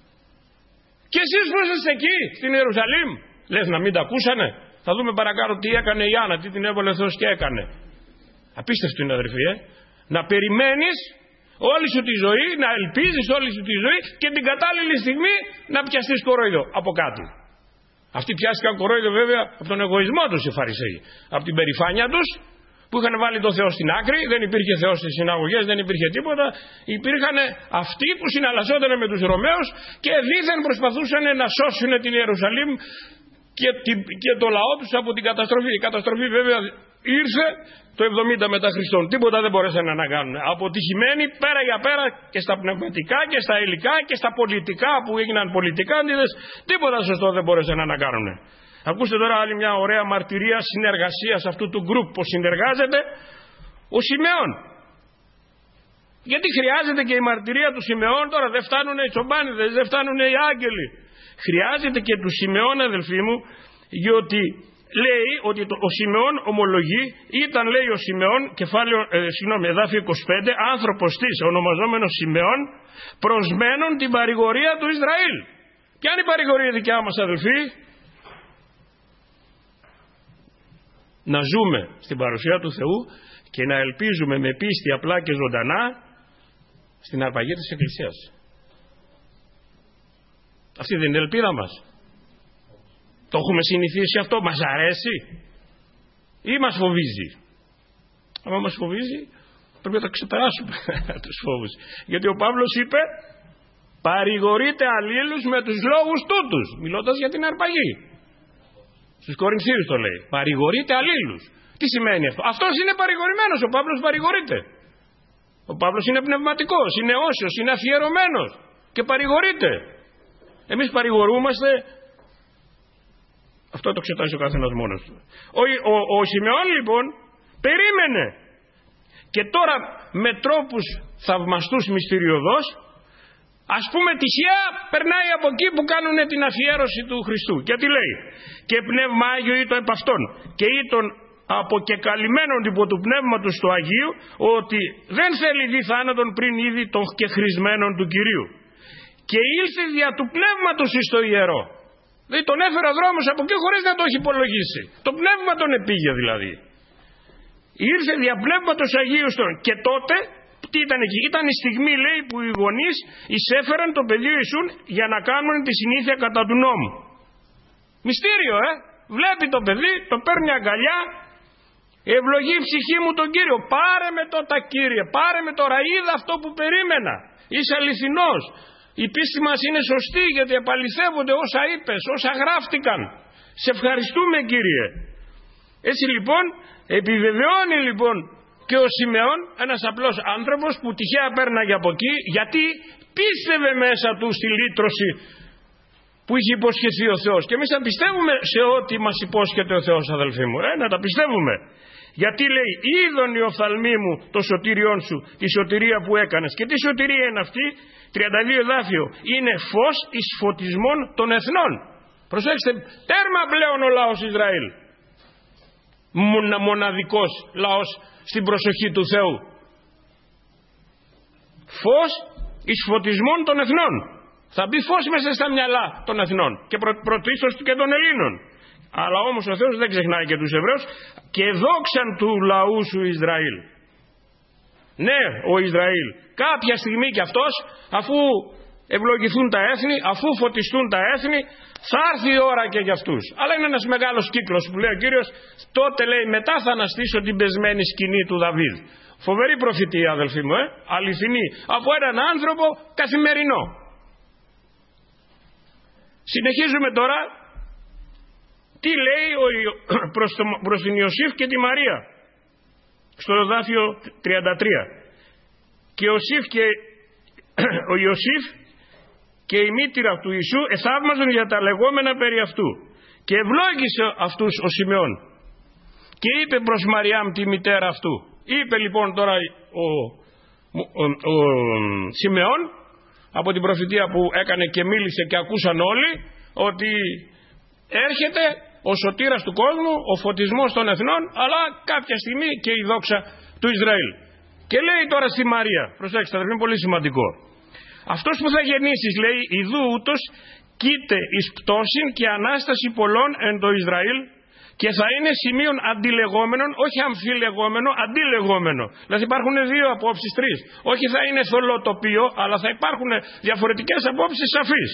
Και εσείς που είσαστε εκεί στην Ιερουσαλήμ, λες να μην τα ακούσανε? Θα δούμε παρακάτω τι έκανε η Άννα, τι την έβαλε Θεός και έκανε. Απίστευτο είναι, αδερφοί, να περιμένεις όλη σου τη ζωή, να ελπίζεις όλη σου τη ζωή, και την κατάλληλη στιγμή να πιαστείς κορόιδο από κάτω. Αυτοί πιάστηκαν κορόιδο βέβαια από τον εγωισμό τους οι Φαρισαίοι, από την περηφάνεια τους, που είχαν βάλει τον Θεό στην άκρη. Δεν υπήρχε Θεός στις συναγωγές, δεν υπήρχε τίποτα. Υπήρχαν αυτοί που συναλλασσόταν με τους Ρωμαίους και δήθεν προσπαθούσαν να σώσουν την Ιερουσαλήμ και το λαό τους από την καταστροφή. Η καταστροφή βέβαια ήρθε το 70 μετά Χριστόν. Τίποτα δεν μπορέσαν να κάνουν. Αποτυχημένοι πέρα για πέρα και στα πνευματικά και στα υλικά και στα πολιτικά, που έγιναν πολιτικάντιδες. Τίποτα σωστό δεν μπορέσαν να κάνουν. Ακούστε τώρα άλλη μια ωραία μαρτυρία συνεργασίας αυτού του γκρουπ που συνεργάζεται, ο Σιμεών. Γιατί χρειάζεται και η μαρτυρία του Σιμεών τώρα? Δεν φτάνουν οι τσομπάνιδες, δεν φτάνουν οι άγγελοι. Χρειάζεται και του Σιμεών, αδελφοί μου, γιατί λέει ότι ο Σιμεών ομολογεί, ήταν, λέει ο Σιμεών, εδάφιο 25, άνθρωπος της, ονομαζόμενος Σιμεών, προσμένων την παρηγορία του Ισραήλ. Ποια είναι η παρηγορία δικιά μας, αδελφοί? Να ζούμε στην παρουσία του Θεού και να ελπίζουμε με πίστη απλά και ζωντανά στην αρπαγή της Εκκλησίας. Αυτή δεν είναι η ελπίδα μας? Το έχουμε συνηθίσει αυτό? Μας αρέσει ή μας φοβίζει? Αν μας φοβίζει πρέπει να τα ξεπεράσουμε τους φόβους. Γιατί ο Παύλος είπε παρηγορείτε αλλήλους με τους λόγους τούτους, μιλώντας για την αρπαγή. Στους Κορινθίους το λέει. Παρηγορείτε αλλήλους. Τι σημαίνει αυτό? Αυτός είναι παρηγορημένος. Ο Παύλος παρηγορείται. Ο Παύλος είναι πνευματικός, είναι όσιος, είναι αφιερωμένος και παρηγορείται. Εμείς παρηγορούμαστε Αυτό το εξετάζει ο καθένας μόνος του. Ο Σιμεών λοιπόν περίμενε. Και τώρα με τρόπους θαυμαστούς μυστηριωδώς, ας πούμε τυχαία περνάει από εκεί που κάνουν την αφιέρωση του Χριστού. Και τι λέει? Και πνεύμα Άγιο ήτο επ' αυτόν, και ήτον αποκεκαλυμμένον υπό του πνεύματος του Αγίου, ότι δεν θέλει δι θάνατον πριν ήδη των και χρησμένων του Κυρίου. Και ήλθε δια του πνεύματος εις το ιερό. Δηλαδή τον έφερε ο δρόμος από εκεί χωρίς να το έχει υπολογίσει. Το πνεύμα τον επήγε δηλαδή. Ήρθε δια πνεύματος Αγίου στον. Και τότε τι ήταν εκεί? Ήταν η στιγμή, λέει, που οι γονείς εισέφεραν το παιδί Ιησούν για να κάνουν τη συνήθεια κατά του νόμου. Μυστήριο, Βλέπει το παιδί, το παίρνει αγκαλιά. Ευλογεί η ψυχή μου τον Κύριο. Πάρε με τότε, Κύριε, πάρε με τώρα. Είδα αυτό που περίμενα. Είσαι αληθινός. Η πίστη μας είναι σωστή, γιατί επαληθεύονται όσα είπες, όσα γράφτηκαν. Σε ευχαριστούμε, Κύριε. Έτσι λοιπόν επιβεβαιώνει λοιπόν και ο Σιμεών, ένας απλός άνθρωπος που τυχαία πέρναγε από εκεί, γιατί πίστευε μέσα του στη λύτρωση που είχε υποσχεθεί ο Θεός. Και εμείς θα πιστεύουμε σε ό,τι μας υπόσχεται ο Θεός, αδελφοί μου, να τα πιστεύουμε. Γιατί λέει, είδον η οφθαλμή μου το σωτήριόν σου, τη σωτηρία που έκανες. Και τι σωτηρία είναι αυτή? 32 εδάφιο. Είναι φως εις φωτισμών των εθνών. Προσέξτε, τέρμα πλέον ο λαός Ισραήλ. Μοναδικός λαός στην προσοχή του Θεού. Φως εις φωτισμών των εθνών. Θα μπει φως μέσα στα μυαλά των εθνών και πρωτίστως και των Ελλήνων. Αλλά όμως ο Θεός δεν ξεχνάει και τους Εβραίους. Και δόξαν του λαού σου Ισραήλ. Ναι, ο Ισραήλ κάποια στιγμή κι αυτός, αφού ευλογηθούν τα έθνη, αφού φωτιστούν τα έθνη, θα έρθει η ώρα και για αυτούς. Αλλά είναι ένας μεγάλος κύκλος που λέει ο Κύριος, τότε λέει μετά θα αναστήσω την πεσμένη σκηνή του Δαβίδ. Φοβερή προφητεία, αδελφοί μου, αληθινή, από έναν άνθρωπο καθημερινό. Συνεχίζουμε τώρα. Τι λέει προς την Ιωσήφ και τη Μαρία στο εδάφιο 33. Και ο Ιωσήφ και η μήτηρα του Ιησού εθαύμαζαν για τα λεγόμενα περί αυτού. Και ευλόγησε αυτούς ο Σιμεών και είπε προς Μαριάμ τη μητέρα αυτού. Είπε λοιπόν τώρα ο Σιμεών, από την προφητεία που έκανε και μίλησε και ακούσαν όλοι, ότι έρχεται ο σωτήρας του κόσμου, ο φωτισμός των εθνών, αλλά κάποια στιγμή και η δόξα του Ισραήλ. Και λέει τώρα στη Μαρία, προσέξτε, αυτό είναι πολύ σημαντικό. Αυτός που θα γεννήσεις, λέει, ιδού ούτως κοίται εις πτώσιν και ανάσταση πολλών εν το Ισραήλ, και θα είναι σημείων αντιλεγόμενων, όχι αμφιλεγόμενο, αντιλεγόμενο. Δηλαδή υπάρχουν δύο απόψεις, τρεις. Όχι θα είναι θολό τοπίο, αλλά θα υπάρχουν διαφορετικές απόψεις σαφείς.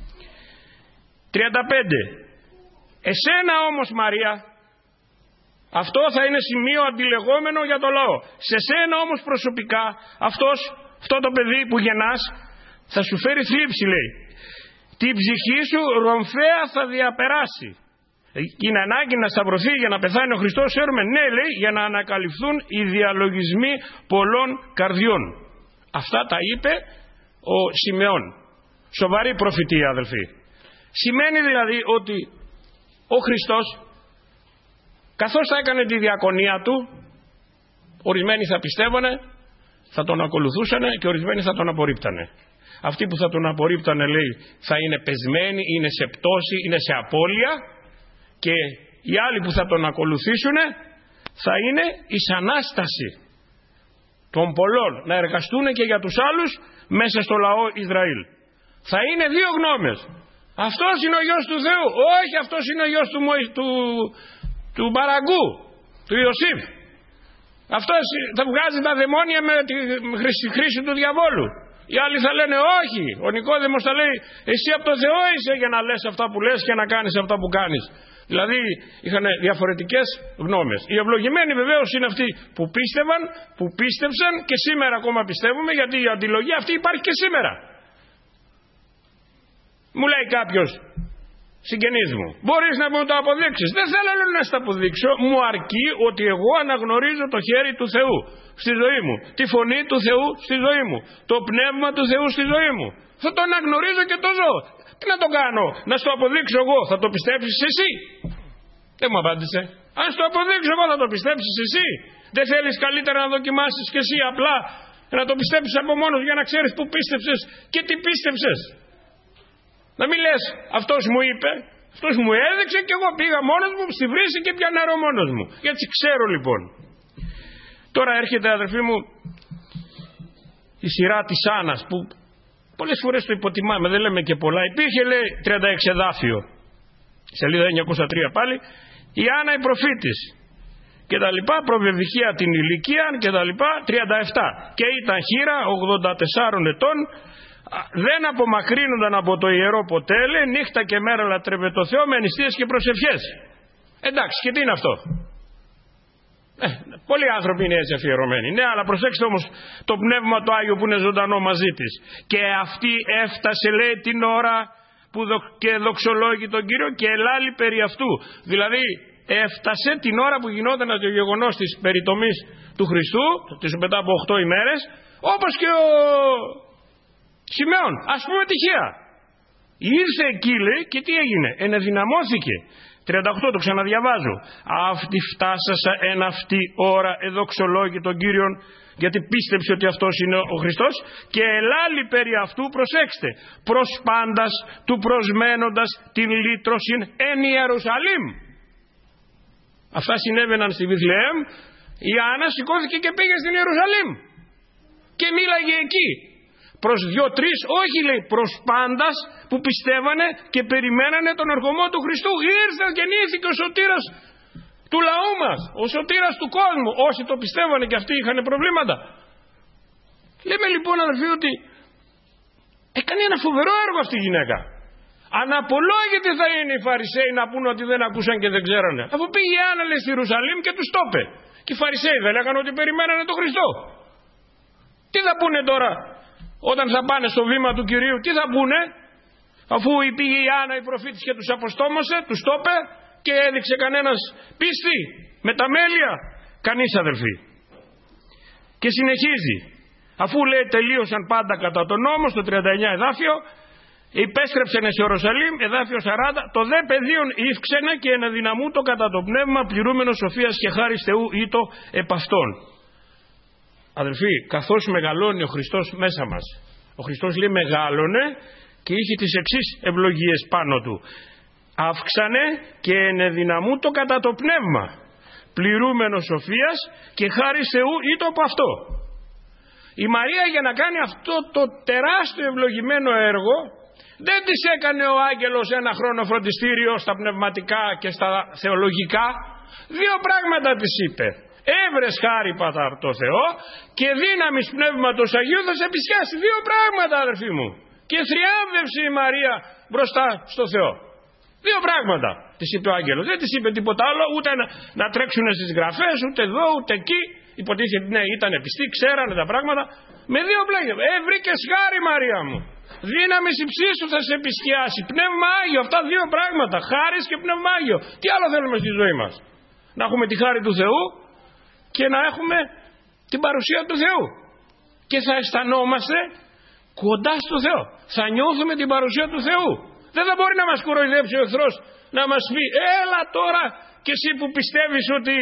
35. Εσένα όμως, Μαρία, αυτό θα είναι σημείο αντιλεγόμενο για το λαό. Σε σένα όμως προσωπικά, αυτό το παιδί που γεννάς θα σου φέρει θλίψη, λέει. Την ψυχή σου ρομφαία θα διαπεράσει. Είναι ανάγκη να σταυρωθεί για να πεθάνει ο Χριστός, ξέρουμε. Ναι, λέει, για να ανακαλυφθούν οι διαλογισμοί πολλών καρδιών. Αυτά τα είπε ο Σιμεών. Σοβαρή προφητεία, αδελφοί. Σημαίνει δηλαδή ότι ο Χριστός, καθώς θα έκανε τη διακονία του, ορισμένοι θα πιστεύανε, θα τον ακολουθούσαν και ορισμένοι θα τον απορρίπτανε. Αυτοί που θα τον απορρίπτανε, λέει, θα είναι πεσμένοι, είναι σε πτώση, είναι σε απώλεια, και οι άλλοι που θα τον ακολουθήσουν θα είναι εις ανάσταση των πολλών, να εργαστούν και για τους άλλους μέσα στο λαό Ισραήλ. Θα είναι δύο γνώμες. Αυτός είναι ο γιος του Θεού. Όχι, αυτός είναι ο γιος του Μπαραγκού, του Ιωσήφ. Αυτός θα βγάζει τα δαιμόνια με τη χρήση του διαβόλου. Οι άλλοι θα λένε όχι. Ο Νικόδημος θα λέει, εσύ από το Θεό είσαι για να λες αυτά που λες και να κάνεις αυτά που κάνεις. Δηλαδή είχαν διαφορετικές γνώμες. Οι ευλογημένοι βεβαίως είναι αυτοί που πίστευαν, που πίστεψαν και σήμερα ακόμα πιστεύουμε, γιατί η αντιλογία αυτή υπάρχει και σήμερα. Μου λέει κάποιος, συγγενής μου, μπορείς να μου το αποδείξεις? Δεν θέλω να στα αποδείξω, μου αρκεί ότι εγώ αναγνωρίζω το χέρι του Θεού στη ζωή μου, τη φωνή του Θεού στη ζωή μου, το πνεύμα του Θεού στη ζωή μου. Θα το αναγνωρίζω και το ζω. Τι να το κάνω, να στο αποδείξω εγώ? Θα το πιστέψεις εσύ? Δεν μου απάντησε. Αν στο αποδείξω εγώ θα το πιστέψεις εσύ? Δεν θέλεις καλύτερα να δοκιμάσεις και εσύ απλά να το πιστέψεις από μόνος για να ξέρεις που πίστεψες και τι πίστεψες? Να μην λες αυτός μου είπε, αυτός μου έδειξε και εγώ πήγα μόνος μου στη βρύση και πια νερό μόνος μου. Έτσι ξέρω λοιπόν. Τώρα έρχεται, αδερφοί μου, η σειρά της Άννας που πολλές φορές το υποτιμάμε, δεν λέμε και πολλά. Υπήρχε, λέει, 36 εδάφιο, σελίδα 903 πάλι, η Άννα η προφήτης και τα λοιπά, προβεβυχία την ηλικία και τα λοιπά, 37, και ήταν χήρα 84 ετών, δεν απομακρύνονταν από το ιερό ποτέ, λέει, νύχτα και μέρα λατρεύε το Θεό με νηστείες και προσευχές. Εντάξει, και τι είναι αυτό? Πολλοί άνθρωποι είναι έτσι αφιερωμένοι. Ναι, αλλά προσέξτε όμως το πνεύμα το Άγιο που είναι ζωντανό μαζί της. Και αυτή έφτασε, λέει, την ώρα που και δοξολόγη τον Κύριο και ελάλη περί αυτού. Δηλαδή έφτασε την ώρα που γινόταν το γεγονός της περιτομής του Χριστού, μετά από 8 ημέρες, όπως και ο Σιμεών, ας πούμε τυχαία. Ήρθε εκεί, λέει, και τι έγινε? Ενεδυναμώθηκε. 38 το ξαναδιαβάζω. Αυτή φτάσασα εν αυτή ώρα εδοξολόγη τον Κύριον, γιατί πίστεψε ότι αυτός είναι ο Χριστός, και ελάλη περί αυτού, προσέξτε, προς πάντας του προσμένοντας την λύτρωσιν εν Ιερουσαλήμ. Αυτά συνέβαιναν στη Βιθλεέμ. Η Άννα σηκώθηκε και πήγε στην Ιερουσαλήμ και μίλαγε εκεί προς 2-3, όχι, λέει, προς πάντας που πιστεύανε και περιμένανε τον ερχομό του Χριστού. Ήρθε, γεννήθηκε ο σωτήρας του λαού μας, ο σωτήρας του κόσμου. Όσοι το πιστεύανε και αυτοί είχαν προβλήματα. Λέμε λοιπόν, αδελφοί, ότι έκανε ένα φοβερό έργο αυτή η γυναίκα. Αναπολόγητοι θα είναι οι Φαρισαίοι να πούνε ότι δεν ακούσαν και δεν ξέρανε. Αφού πήγε η Άννα, λέει, στη Ιερουσαλήμ και τους το είπε. Και οι Φαρισαίοι δεν λέγανε ότι περιμένανε τον Χριστό? Τι θα πούνε τώρα όταν θα πάνε στο βήμα του Κυρίου? Τι θα πούνε, αφού πήγε η Άννα η προφήτης και τους αποστόμωσε, τους το είπε, και έδειξε κανένας πίστη, μεταμέλεια? Κανείς, αδελφοί. Και συνεχίζει, αφού, λέει, τελείωσαν πάντα κατά τον νόμο, στο 39 εδάφιο, υπέστρεψανε σε Ιερουσαλήμ, εδάφιο 40, το δε πεδίον ύφξενε και εναδυναμού το κατά το πνεύμα, πληρούμενο σοφίας και χάρις Θεού ήτο επ' αυτόν. Αδελφοί, καθώς μεγαλώνει ο Χριστός μέσα μας, ο Χριστός, λέει, μεγάλωνε και είχε τις εξής ευλογίες πάνω του. Αύξανε και ενεδυναμού το κατά το πνεύμα, πληρούμενο σοφίας και χάρις Θεού ήτο από αυτό. Η Μαρία, για να κάνει αυτό το τεράστιο ευλογημένο έργο, δεν της έκανε ο άγγελος ένα χρόνο φροντιστήριο στα πνευματικά και στα θεολογικά. Δύο πράγματα της είπε. Έβρες χάρη πατά το Θεό και δύναμης πνεύματος Αγίου θα σε επισκιάσει. Δύο πράγματα, αδερφοί μου. Και θριάμβευσε η Μαρία μπροστά στο Θεό. Δύο πράγματα της είπε ο άγγελος. Δεν της είπε τίποτα άλλο, ούτε να τρέξουν στις γραφές, ούτε εδώ, ούτε εκεί. Υποτίθεται, ναι, ήταν πιστοί, ξέρανε τα πράγματα. Με δύο πλέγια. Βρήκες χάρη, Μαρία μου. Δύναμης υψίσου θα σε επισκιάσει. Πνεύμα Άγιο. Αυτά δύο πράγματα. Χάρις και πνεύμα Άγιο. Τι άλλο θέλουμε στη ζωή μας? Να έχουμε τη χάρη του Θεού και να έχουμε την παρουσία του Θεού. Και θα αισθανόμαστε κοντά στο Θεό. Θα νιώθουμε την παρουσία του Θεού. Δεν θα μπορεί να μας κοροϊδέψει ο εχθρός, να μας πει, έλα τώρα και εσύ που πιστεύεις ότι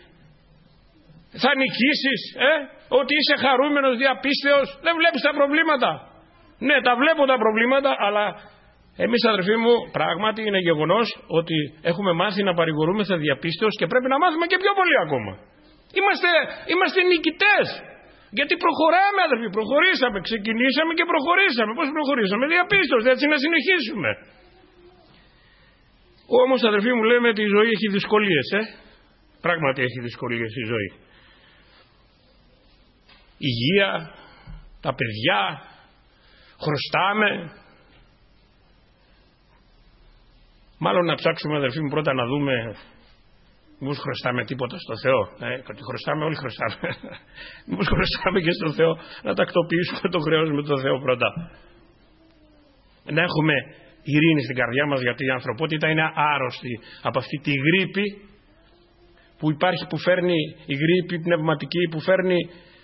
θα νικήσεις, ότι είσαι χαρούμενος διαπίστεως, δεν βλέπεις τα προβλήματα? Ναι, τα βλέπω τα προβλήματα, αλλά εμείς, αδερφοί μου, πράγματι είναι γεγονός ότι έχουμε μάθει να παρηγορούμεθα διαπίστεως και πρέπει να μάθουμε και πιο πολύ ακόμα. Είμαστε νικητές. Γιατί προχωράμε, αδερφοί, προχωρήσαμε, ξεκινήσαμε και προχωρήσαμε. Πώς προχωρήσαμε? Διαπίστως, έτσι να συνεχίσουμε. Όμως, αδερφοί μου, λέμε ότι η ζωή έχει δυσκολίες, Πράγματι έχει δυσκολίες η ζωή. Υγεία, τα παιδιά, χρωστάμε. Μάλλον να ψάξουμε, αδερφοί μου, πρώτα να δούμε μήπως χρωστάμε τίποτα στο Θεό. Ότι χρωστάμε, όλοι χρωστάμε. Μήπως χρωστάμε και στο Θεό, να τακτοποιήσουμε το χρέος με τον Θεό πρώτα. Να έχουμε ειρήνη στην καρδιά μας, γιατί η ανθρωπότητα είναι άρρωστη από αυτή τη γρίπη που υπάρχει, που φέρνει η γρίπη πνευματική, που φέρνει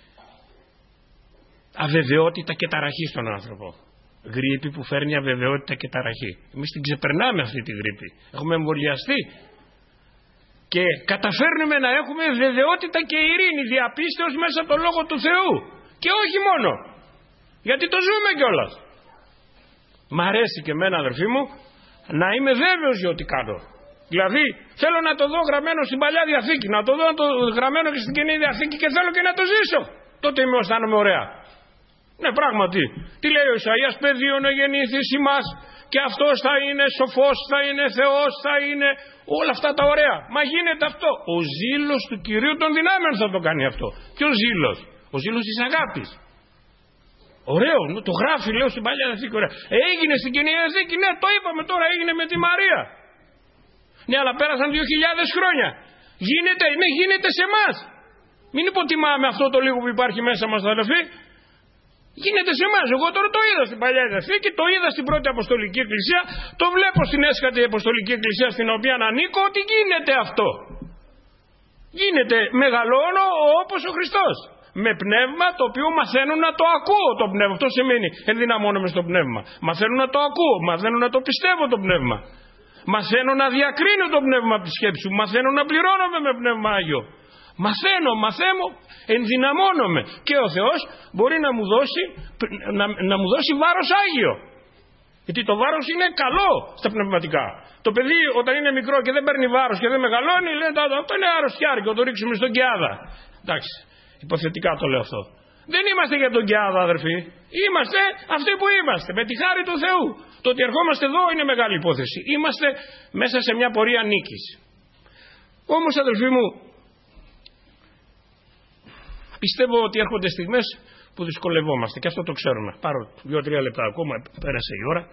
αβεβαιότητα και ταραχή στον άνθρωπο. Γρίπη που φέρνει αβεβαιότητα και ταραχή. Εμείς την ξεπερνάμε αυτή τη γρίπη. Έχουμε εμβολιαστεί. και καταφέρνουμε να έχουμε βεβαιότητα και ειρήνη διαπίστεως μέσα από το Λόγο του Θεού. Και όχι μόνο, γιατί το ζούμε κιόλας. Μ' αρέσει και εμένα, αδερφοί μου, να είμαι βέβαιος για ό,τι κάνω. Δηλαδή θέλω να το δω γραμμένο στην Παλιά Διαθήκη, να το δω γραμμένο και στην Καινή Διαθήκη και θέλω και να το ζήσω. Τότε αισθάνομαι ωραία. Ναι, πράγματι. Τι λέει ο Ισαΐας? Παιδίον γεννήθης ημάς και αυτός θα είναι σοφός, θα είναι Θεός, θα είναι όλα αυτά τα ωραία. Μα γίνεται αυτό. Ο ζήλος του Κυρίου των δυνάμεων θα το κάνει αυτό. Ποιος ζήλος? Ο ζήλος της αγάπης. Ωραίο, το γράφει, λέω, στην Παλιά Διαθήκη. Ωραία. Έγινε στην Καινή Διαθήκη, ναι, το είπαμε τώρα, έγινε με τη Μαρία. Ναι, αλλά πέρασαν 2000 χρόνια. Γίνεται, ναι, γίνεται σε εμάς. Μην υποτιμάμε αυτό το λίγο που υπάρχει μέσα μας, αδελφοί. Γίνεται σε εμάς. Εγώ τώρα το είδα στην Παλιά Διαθήκη, το είδα στην Πρώτη Αποστολική Εκκλησία, το βλέπω στην Έσχατη Αποστολική Εκκλησία στην οποία ανήκω, ότι γίνεται αυτό. Γίνεται, μεγαλώνω όπως ο Χριστός. Με πνεύμα το οποίο μαθαίνω να το ακούω το πνεύμα. Αυτό σημαίνει ενδυναμώνομαι στο πνεύμα. Μαθαίνω να το ακούω, μαθαίνω να το πιστεύω το πνεύμα. Μαθαίνω να διακρίνω το πνεύμα από τη σκέψη μου. Μαθαίνω να πληρώνομαι με πνεύμα Άγιο. Μαθαίνω, ενδυναμώνομαι. Και ο Θεός μπορεί να μου δώσει βάρος Άγιο. Γιατί το βάρος είναι καλό στα πνευματικά. Το παιδί όταν είναι μικρό και δεν παίρνει βάρος και δεν μεγαλώνει, λέει αυτό είναι αρρωστιάρικο, το ρίξουμε στον Κιάδα. Εντάξει, υποθετικά το λέω αυτό. Δεν είμαστε για τον Κιάδα, αδερφοί. Είμαστε αυτοί που είμαστε, με τη χάρη του Θεού. Το ότι ερχόμαστε εδώ είναι μεγάλη υπόθεση. Είμαστε μέσα σε μια πορεία νίκης. Όμως, αδερφοί μου, πιστεύω ότι έρχονται στιγμές που δυσκολευόμαστε και αυτό το ξέρουμε. Πάρω 2-3 λεπτά ακόμα, πέρασε η ώρα.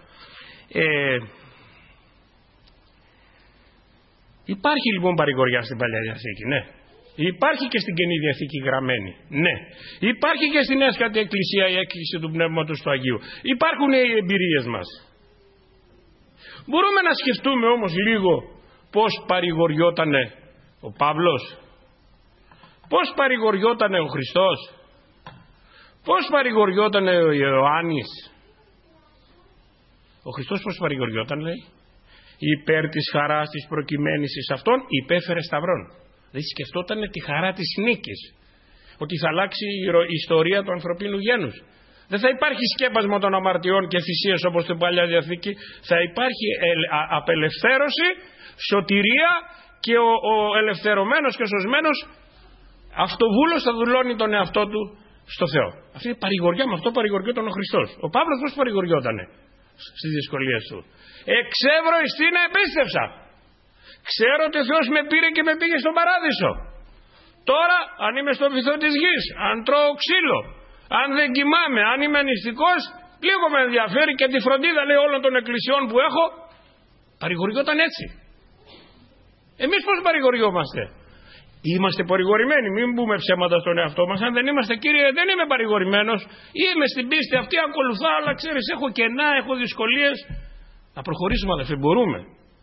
Υπάρχει λοιπόν παρηγοριά στην Παλιά Διαθήκη, ναι. Υπάρχει και στην Καινή Διαθήκη γραμμένη, ναι. Υπάρχει και στην Έσχατη Εκκλησία η έκκληση του Πνεύματος του Αγίου. Υπάρχουν οι εμπειρίες μας. Μπορούμε να σκεφτούμε όμως λίγο πώς παρηγοριότανε ο Παύλος, πώς παρηγοριότανε ο Χριστός, πώς παρηγοριότανε ο Ιωάννης. Ο Χριστός πώς παρηγοριόταν, λέει? Υπέρ της χαράς της προκειμένης εις αυτόν υπέφερε σταυρών. Δηλαδή σκεφτόταν τη χαρά της νίκης, ότι θα αλλάξει η ιστορία του ανθρωπίνου γένους. Δεν θα υπάρχει σκέπασμα των αμαρτιών και θυσίες όπως στην Παλιά Διαθήκη. Θα υπάρχει απελευθέρωση, σωτηρία και ο ελευθερωμένος και σωσμένος αυτοβούλος θα δουλώνει τον εαυτό του στο Θεό. Αυτή είναι παρηγοριά, με αυτό παρηγοριόταν ο Χριστός. Ο Παύλος πώς παρηγοριότανε στις δυσκολίες του? Εξεύρω ειστήν επίστευσα. Ξέρω ότι ο Θεός με πήρε και με πήγε στον παράδεισο. Τώρα αν είμαι στο βυθό της γης, αν τρώω ξύλο, αν δεν κοιμάμαι, αν είμαι νηστικός, λίγο με ενδιαφέρει και τη φροντίδα, λέει, όλων των εκκλησιών που έχω. Παρηγοριόταν έτσι. Εμείς πώς παρηγοριόμαστε? Είμαστε παρηγορημένοι, μην πούμε ψέματα στον εαυτό μας. Αν δεν είμαστε, Κύριε, δεν είμαι παρηγορημένος, είμαι στην πίστη αυτή, ακολουθώ, αλλά ξέρεις, έχω κενά, έχω δυσκολίες. Να προχωρήσουμε, αδελφοί, μπορούμε.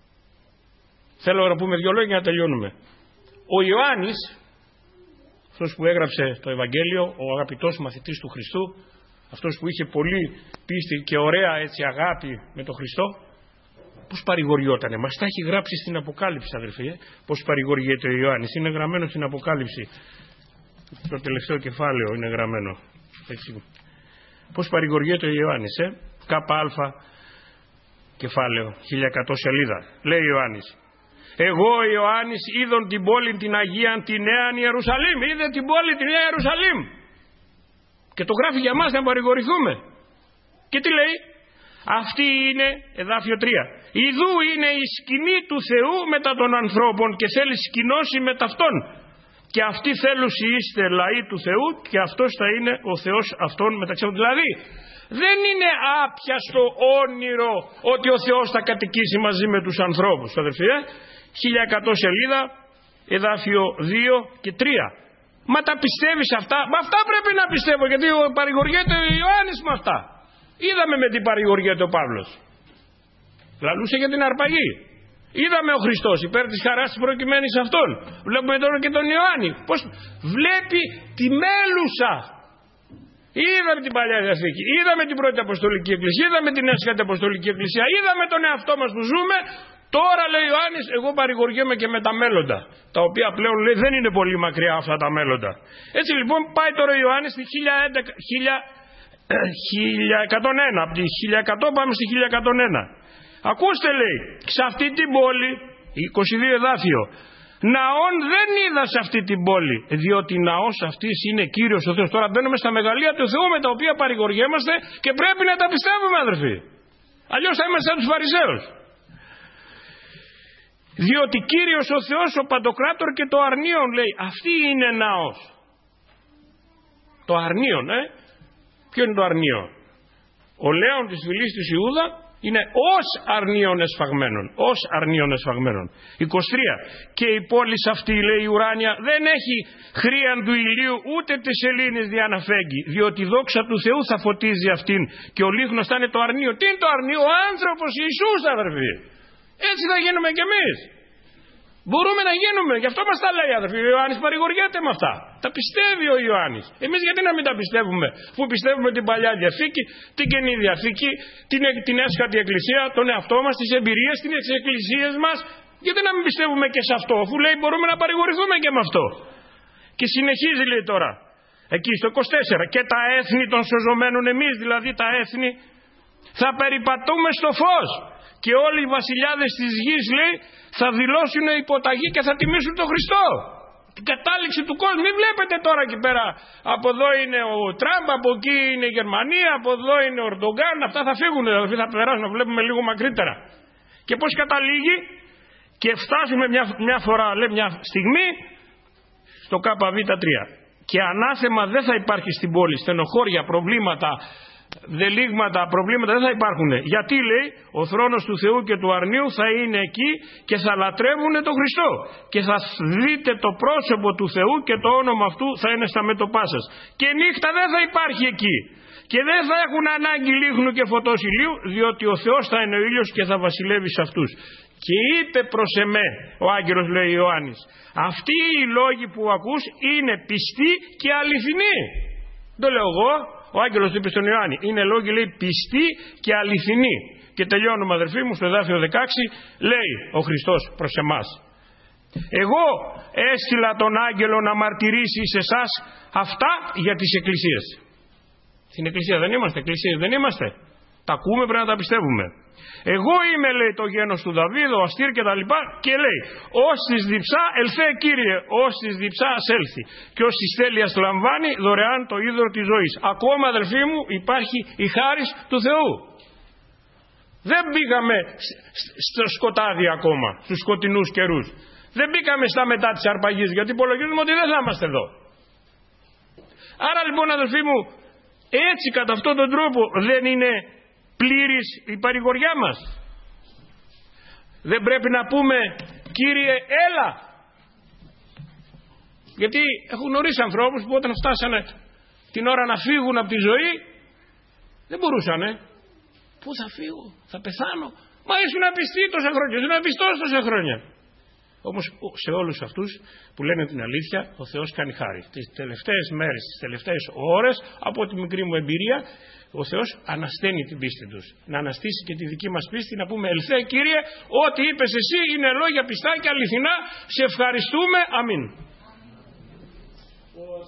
Θέλω να πούμε 2 λόγια για να τελειώνουμε. Ο Ιωάννης, αυτός που έγραψε το Ευαγγέλιο, ο αγαπητός μαθητής του Χριστού, αυτός που είχε πολύ πίστη και ωραία έτσι αγάπη με τον Χριστό, πώς παρηγοριότανε? Μας τα έχει γράψει στην Αποκάλυψη, αδελφοί, πώς παρηγοριέται ο Ιωάννης. Είναι γραμμένο στην Αποκάλυψη. Το τελευταίο κεφάλαιο είναι γραμμένο. Έτσι. Πώς παρηγοριέται ο Ιωάννης, ΚΑ κεφάλαιο, 1100 σελίδα. Λέει ο Ιωάννης: εγώ Ιωάννης είδον την πόλη την Αγία, την Νέα Ιερουσαλήμ. Είδε την πόλη την Νέα Ιερουσαλήμ. Και το γράφει για μας να παρηγορηθούμε. Και τι λέει? Αυτή είναι, εδάφιο 3. Ιδού είναι η σκηνή του Θεού μετά των ανθρώπων και θέλει σκηνώσει με ταυτόν. Και αυτοί θέλουσι είστε λαοί του Θεού και αυτός θα είναι ο Θεός αυτών μεταξύ των. Δηλαδή δεν είναι άπιαστο όνειρο ότι ο Θεός θα κατοικήσει μαζί με τους ανθρώπους, αδελφοί. 1100 σελίδα, εδάφιο 2 και 3. Μα τα πιστεύεις αυτά? Μα αυτά πρέπει να πιστεύω, γιατί παρηγοριέται ο Ιωάννης με αυτά. Είδαμε με τι παρηγοριέται ο Παύλος. Λαλούσε για την αρπαγή. Είδαμε ο Χριστός υπέρ της χαράς της προκειμένης αυτών. Βλέπουμε τώρα και τον Ιωάννη πώς βλέπει τη μέλουσα. Είδαμε την Παλιά Διαθήκη, είδαμε την Πρώτη Αποστολική Εκκλησία, είδαμε την Έσχατη Αποστολική Εκκλησία, είδαμε τον εαυτό μας που ζούμε. Τώρα, λέει ο Ιωάννης, εγώ παρηγοριέμαι και με τα μέλλοντα, τα οποία πλέον, λέει, δεν είναι πολύ μακριά αυτά τα μέλλοντα. Έτσι λοιπόν πάει τώρα ο Ιωάννης στη 1101, από τη 1100 πάμε στη 1101. Ακούστε, λέει, σε αυτή την πόλη, 22 εδάφιο, ναόν δεν είδα σε αυτή την πόλη, διότι ναός αυτής είναι Κύριος ο Θεός. Τώρα μπαίνουμε στα μεγαλεία του Θεού με τα οποία παρηγοριέμαστε και πρέπει να τα πιστεύουμε, αδερφοί. Αλλιώς θα είμαστε σαν τους Φαρισαίους. Διότι Κύριος ο Θεός, ο Παντοκράτορ και το αρνίον, λέει, αυτή είναι ναός. Το αρνίον, ποιο είναι το αρνίο? Ο λέων της φυλής της Ιούδα είναι ως αρνίον εσφαγμένων. Ως αρνίον εσφαγμένων. 23. Και η πόλη αυτή, λέει, η ουράνια, δεν έχει χρίαν του ηλίου ούτε της σελήνης δια να φέγγει, διότι η δόξα του Θεού θα φωτίζει αυτήν και ο λίχνος θα είναι το αρνίο. Τι είναι το αρνίο? Ο άνθρωπος Ιησούς, αδερφοί. Έτσι θα γίνουμε κι εμείς. Μπορούμε να γίνουμε, γι' αυτό μας τα λέει, αδερφοί. Ο Ιωάννης παρηγοριέται με αυτά. Τα πιστεύει ο Ιωάννης. Εμείς γιατί να μην τα πιστεύουμε, αφού πιστεύουμε την Παλιά Διαθήκη, την Καινή Διαθήκη, την έσχατη Εκκλησία, τον εαυτό μας, τις εμπειρίες, τις εκκλησίες μας? Γιατί να μην πιστεύουμε και σε αυτό, αφού λέει μπορούμε να παρηγορηθούμε και με αυτό? Και συνεχίζει, λέει τώρα, εκεί στο 24, και τα έθνη των σωζωμένων, εμείς δηλαδή τα έθνη, θα περιπατούμε στο φως. Και όλοι οι βασιλιάδες της γης, λέει, θα δηλώσουν υποταγή και θα τιμήσουν τον Χριστό. Την κατάληξη του κόσμου. Μην βλέπετε τώρα εκεί πέρα, από εδώ είναι ο Τραμπ, από εκεί είναι η Γερμανία, από εδώ είναι ο Ερντογκάν. Αυτά θα φύγουν, δηλαδή θα περάσουν, να βλέπουμε λίγο μακρύτερα. Και πώς καταλήγει? Και φτάσουμε μια φορά, λέει, μια στιγμή στο ΚΒ3. Και ανάθεμα δεν θα υπάρχει στην πόλη, στενοχώρια, προβλήματα, δελίγματα, προβλήματα δεν θα υπάρχουν. Γιατί, λέει, ο θρόνος του Θεού και του αρνίου θα είναι εκεί και θα λατρεύουν τον Χριστό. Και θα δείτε το πρόσωπο του Θεού και το όνομα αυτού θα είναι στα μέτωπά σας. Και νύχτα δεν θα υπάρχει εκεί. Και δεν θα έχουν ανάγκη λίχνου και φωτός ηλίου, διότι ο Θεός θα είναι ο ήλιος και θα βασιλεύει σε αυτούς. Και είπε προς εμέ, ο άγγελος, λέει Ιωάννης, αυτοί οι λόγοι που ακούς είναι πιστοί και αληθινοί. Το λέω εγώ. Ο άγγελος είπε στον Ιωάννη, είναι λόγοι, λέει, πιστοί και αληθινοί. Και τελειώνουμε, αδερφοί μου, στο εδάφιο 16, λέει ο Χριστός προς εμάς, εγώ έστειλα τον άγγελο να μαρτυρήσει σε εσάς αυτά για τις εκκλησίες. Στην εκκλησία δεν είμαστε, εκκλησίες δεν είμαστε. Τα ακούμε, πρέπει να τα πιστεύουμε. Εγώ είμαι, λέει, το γένος του Δαβίδ, ο αστήρ και τα λοιπά, και λέει, ως της διψά ελθέ Κύριε, ως της διψά ασέλθει, και ως της θέλειας λαμβάνει δωρεάν το είδωρο της ζωής. Ακόμα, αδελφοί μου, υπάρχει η χάρις του Θεού. Δεν μπήκαμε στο σκοτάδι ακόμα, στους σκοτεινούς καιρούς. Δεν μπήκαμε στα μετά της αρπαγής, γιατί υπολογίζουμε ότι δεν θα είμαστε εδώ. Άρα λοιπόν, αδελφοί μου, έτσι κατά αυτόν τον τρόπο δεν είναι πλήρης η παρηγοριά μας? Δεν πρέπει να πούμε, Κύριε, έλα? Γιατί έχω γνωρίσει ανθρώπους που όταν φτάσανε την ώρα να φύγουν από τη ζωή δεν μπορούσανε. Πού θα φύγω, θα πεθάνω? Μα ήσουν απιστοί τόσα χρόνια, ήσουν απιστός τόσα χρόνια. Όμως σε όλους αυτούς που λένε την αλήθεια, ο Θεός κάνει χάρη. Τις τελευταίες μέρες, τις τελευταίες ώρες, από τη μικρή μου εμπειρία, ο Θεός ανασταίνει την πίστη τους. Να αναστήσει και τη δική μας πίστη, να πούμε, ελθέ Κύριε, ό,τι είπες εσύ είναι λόγια πιστά και αληθινά, σε ευχαριστούμε, αμήν.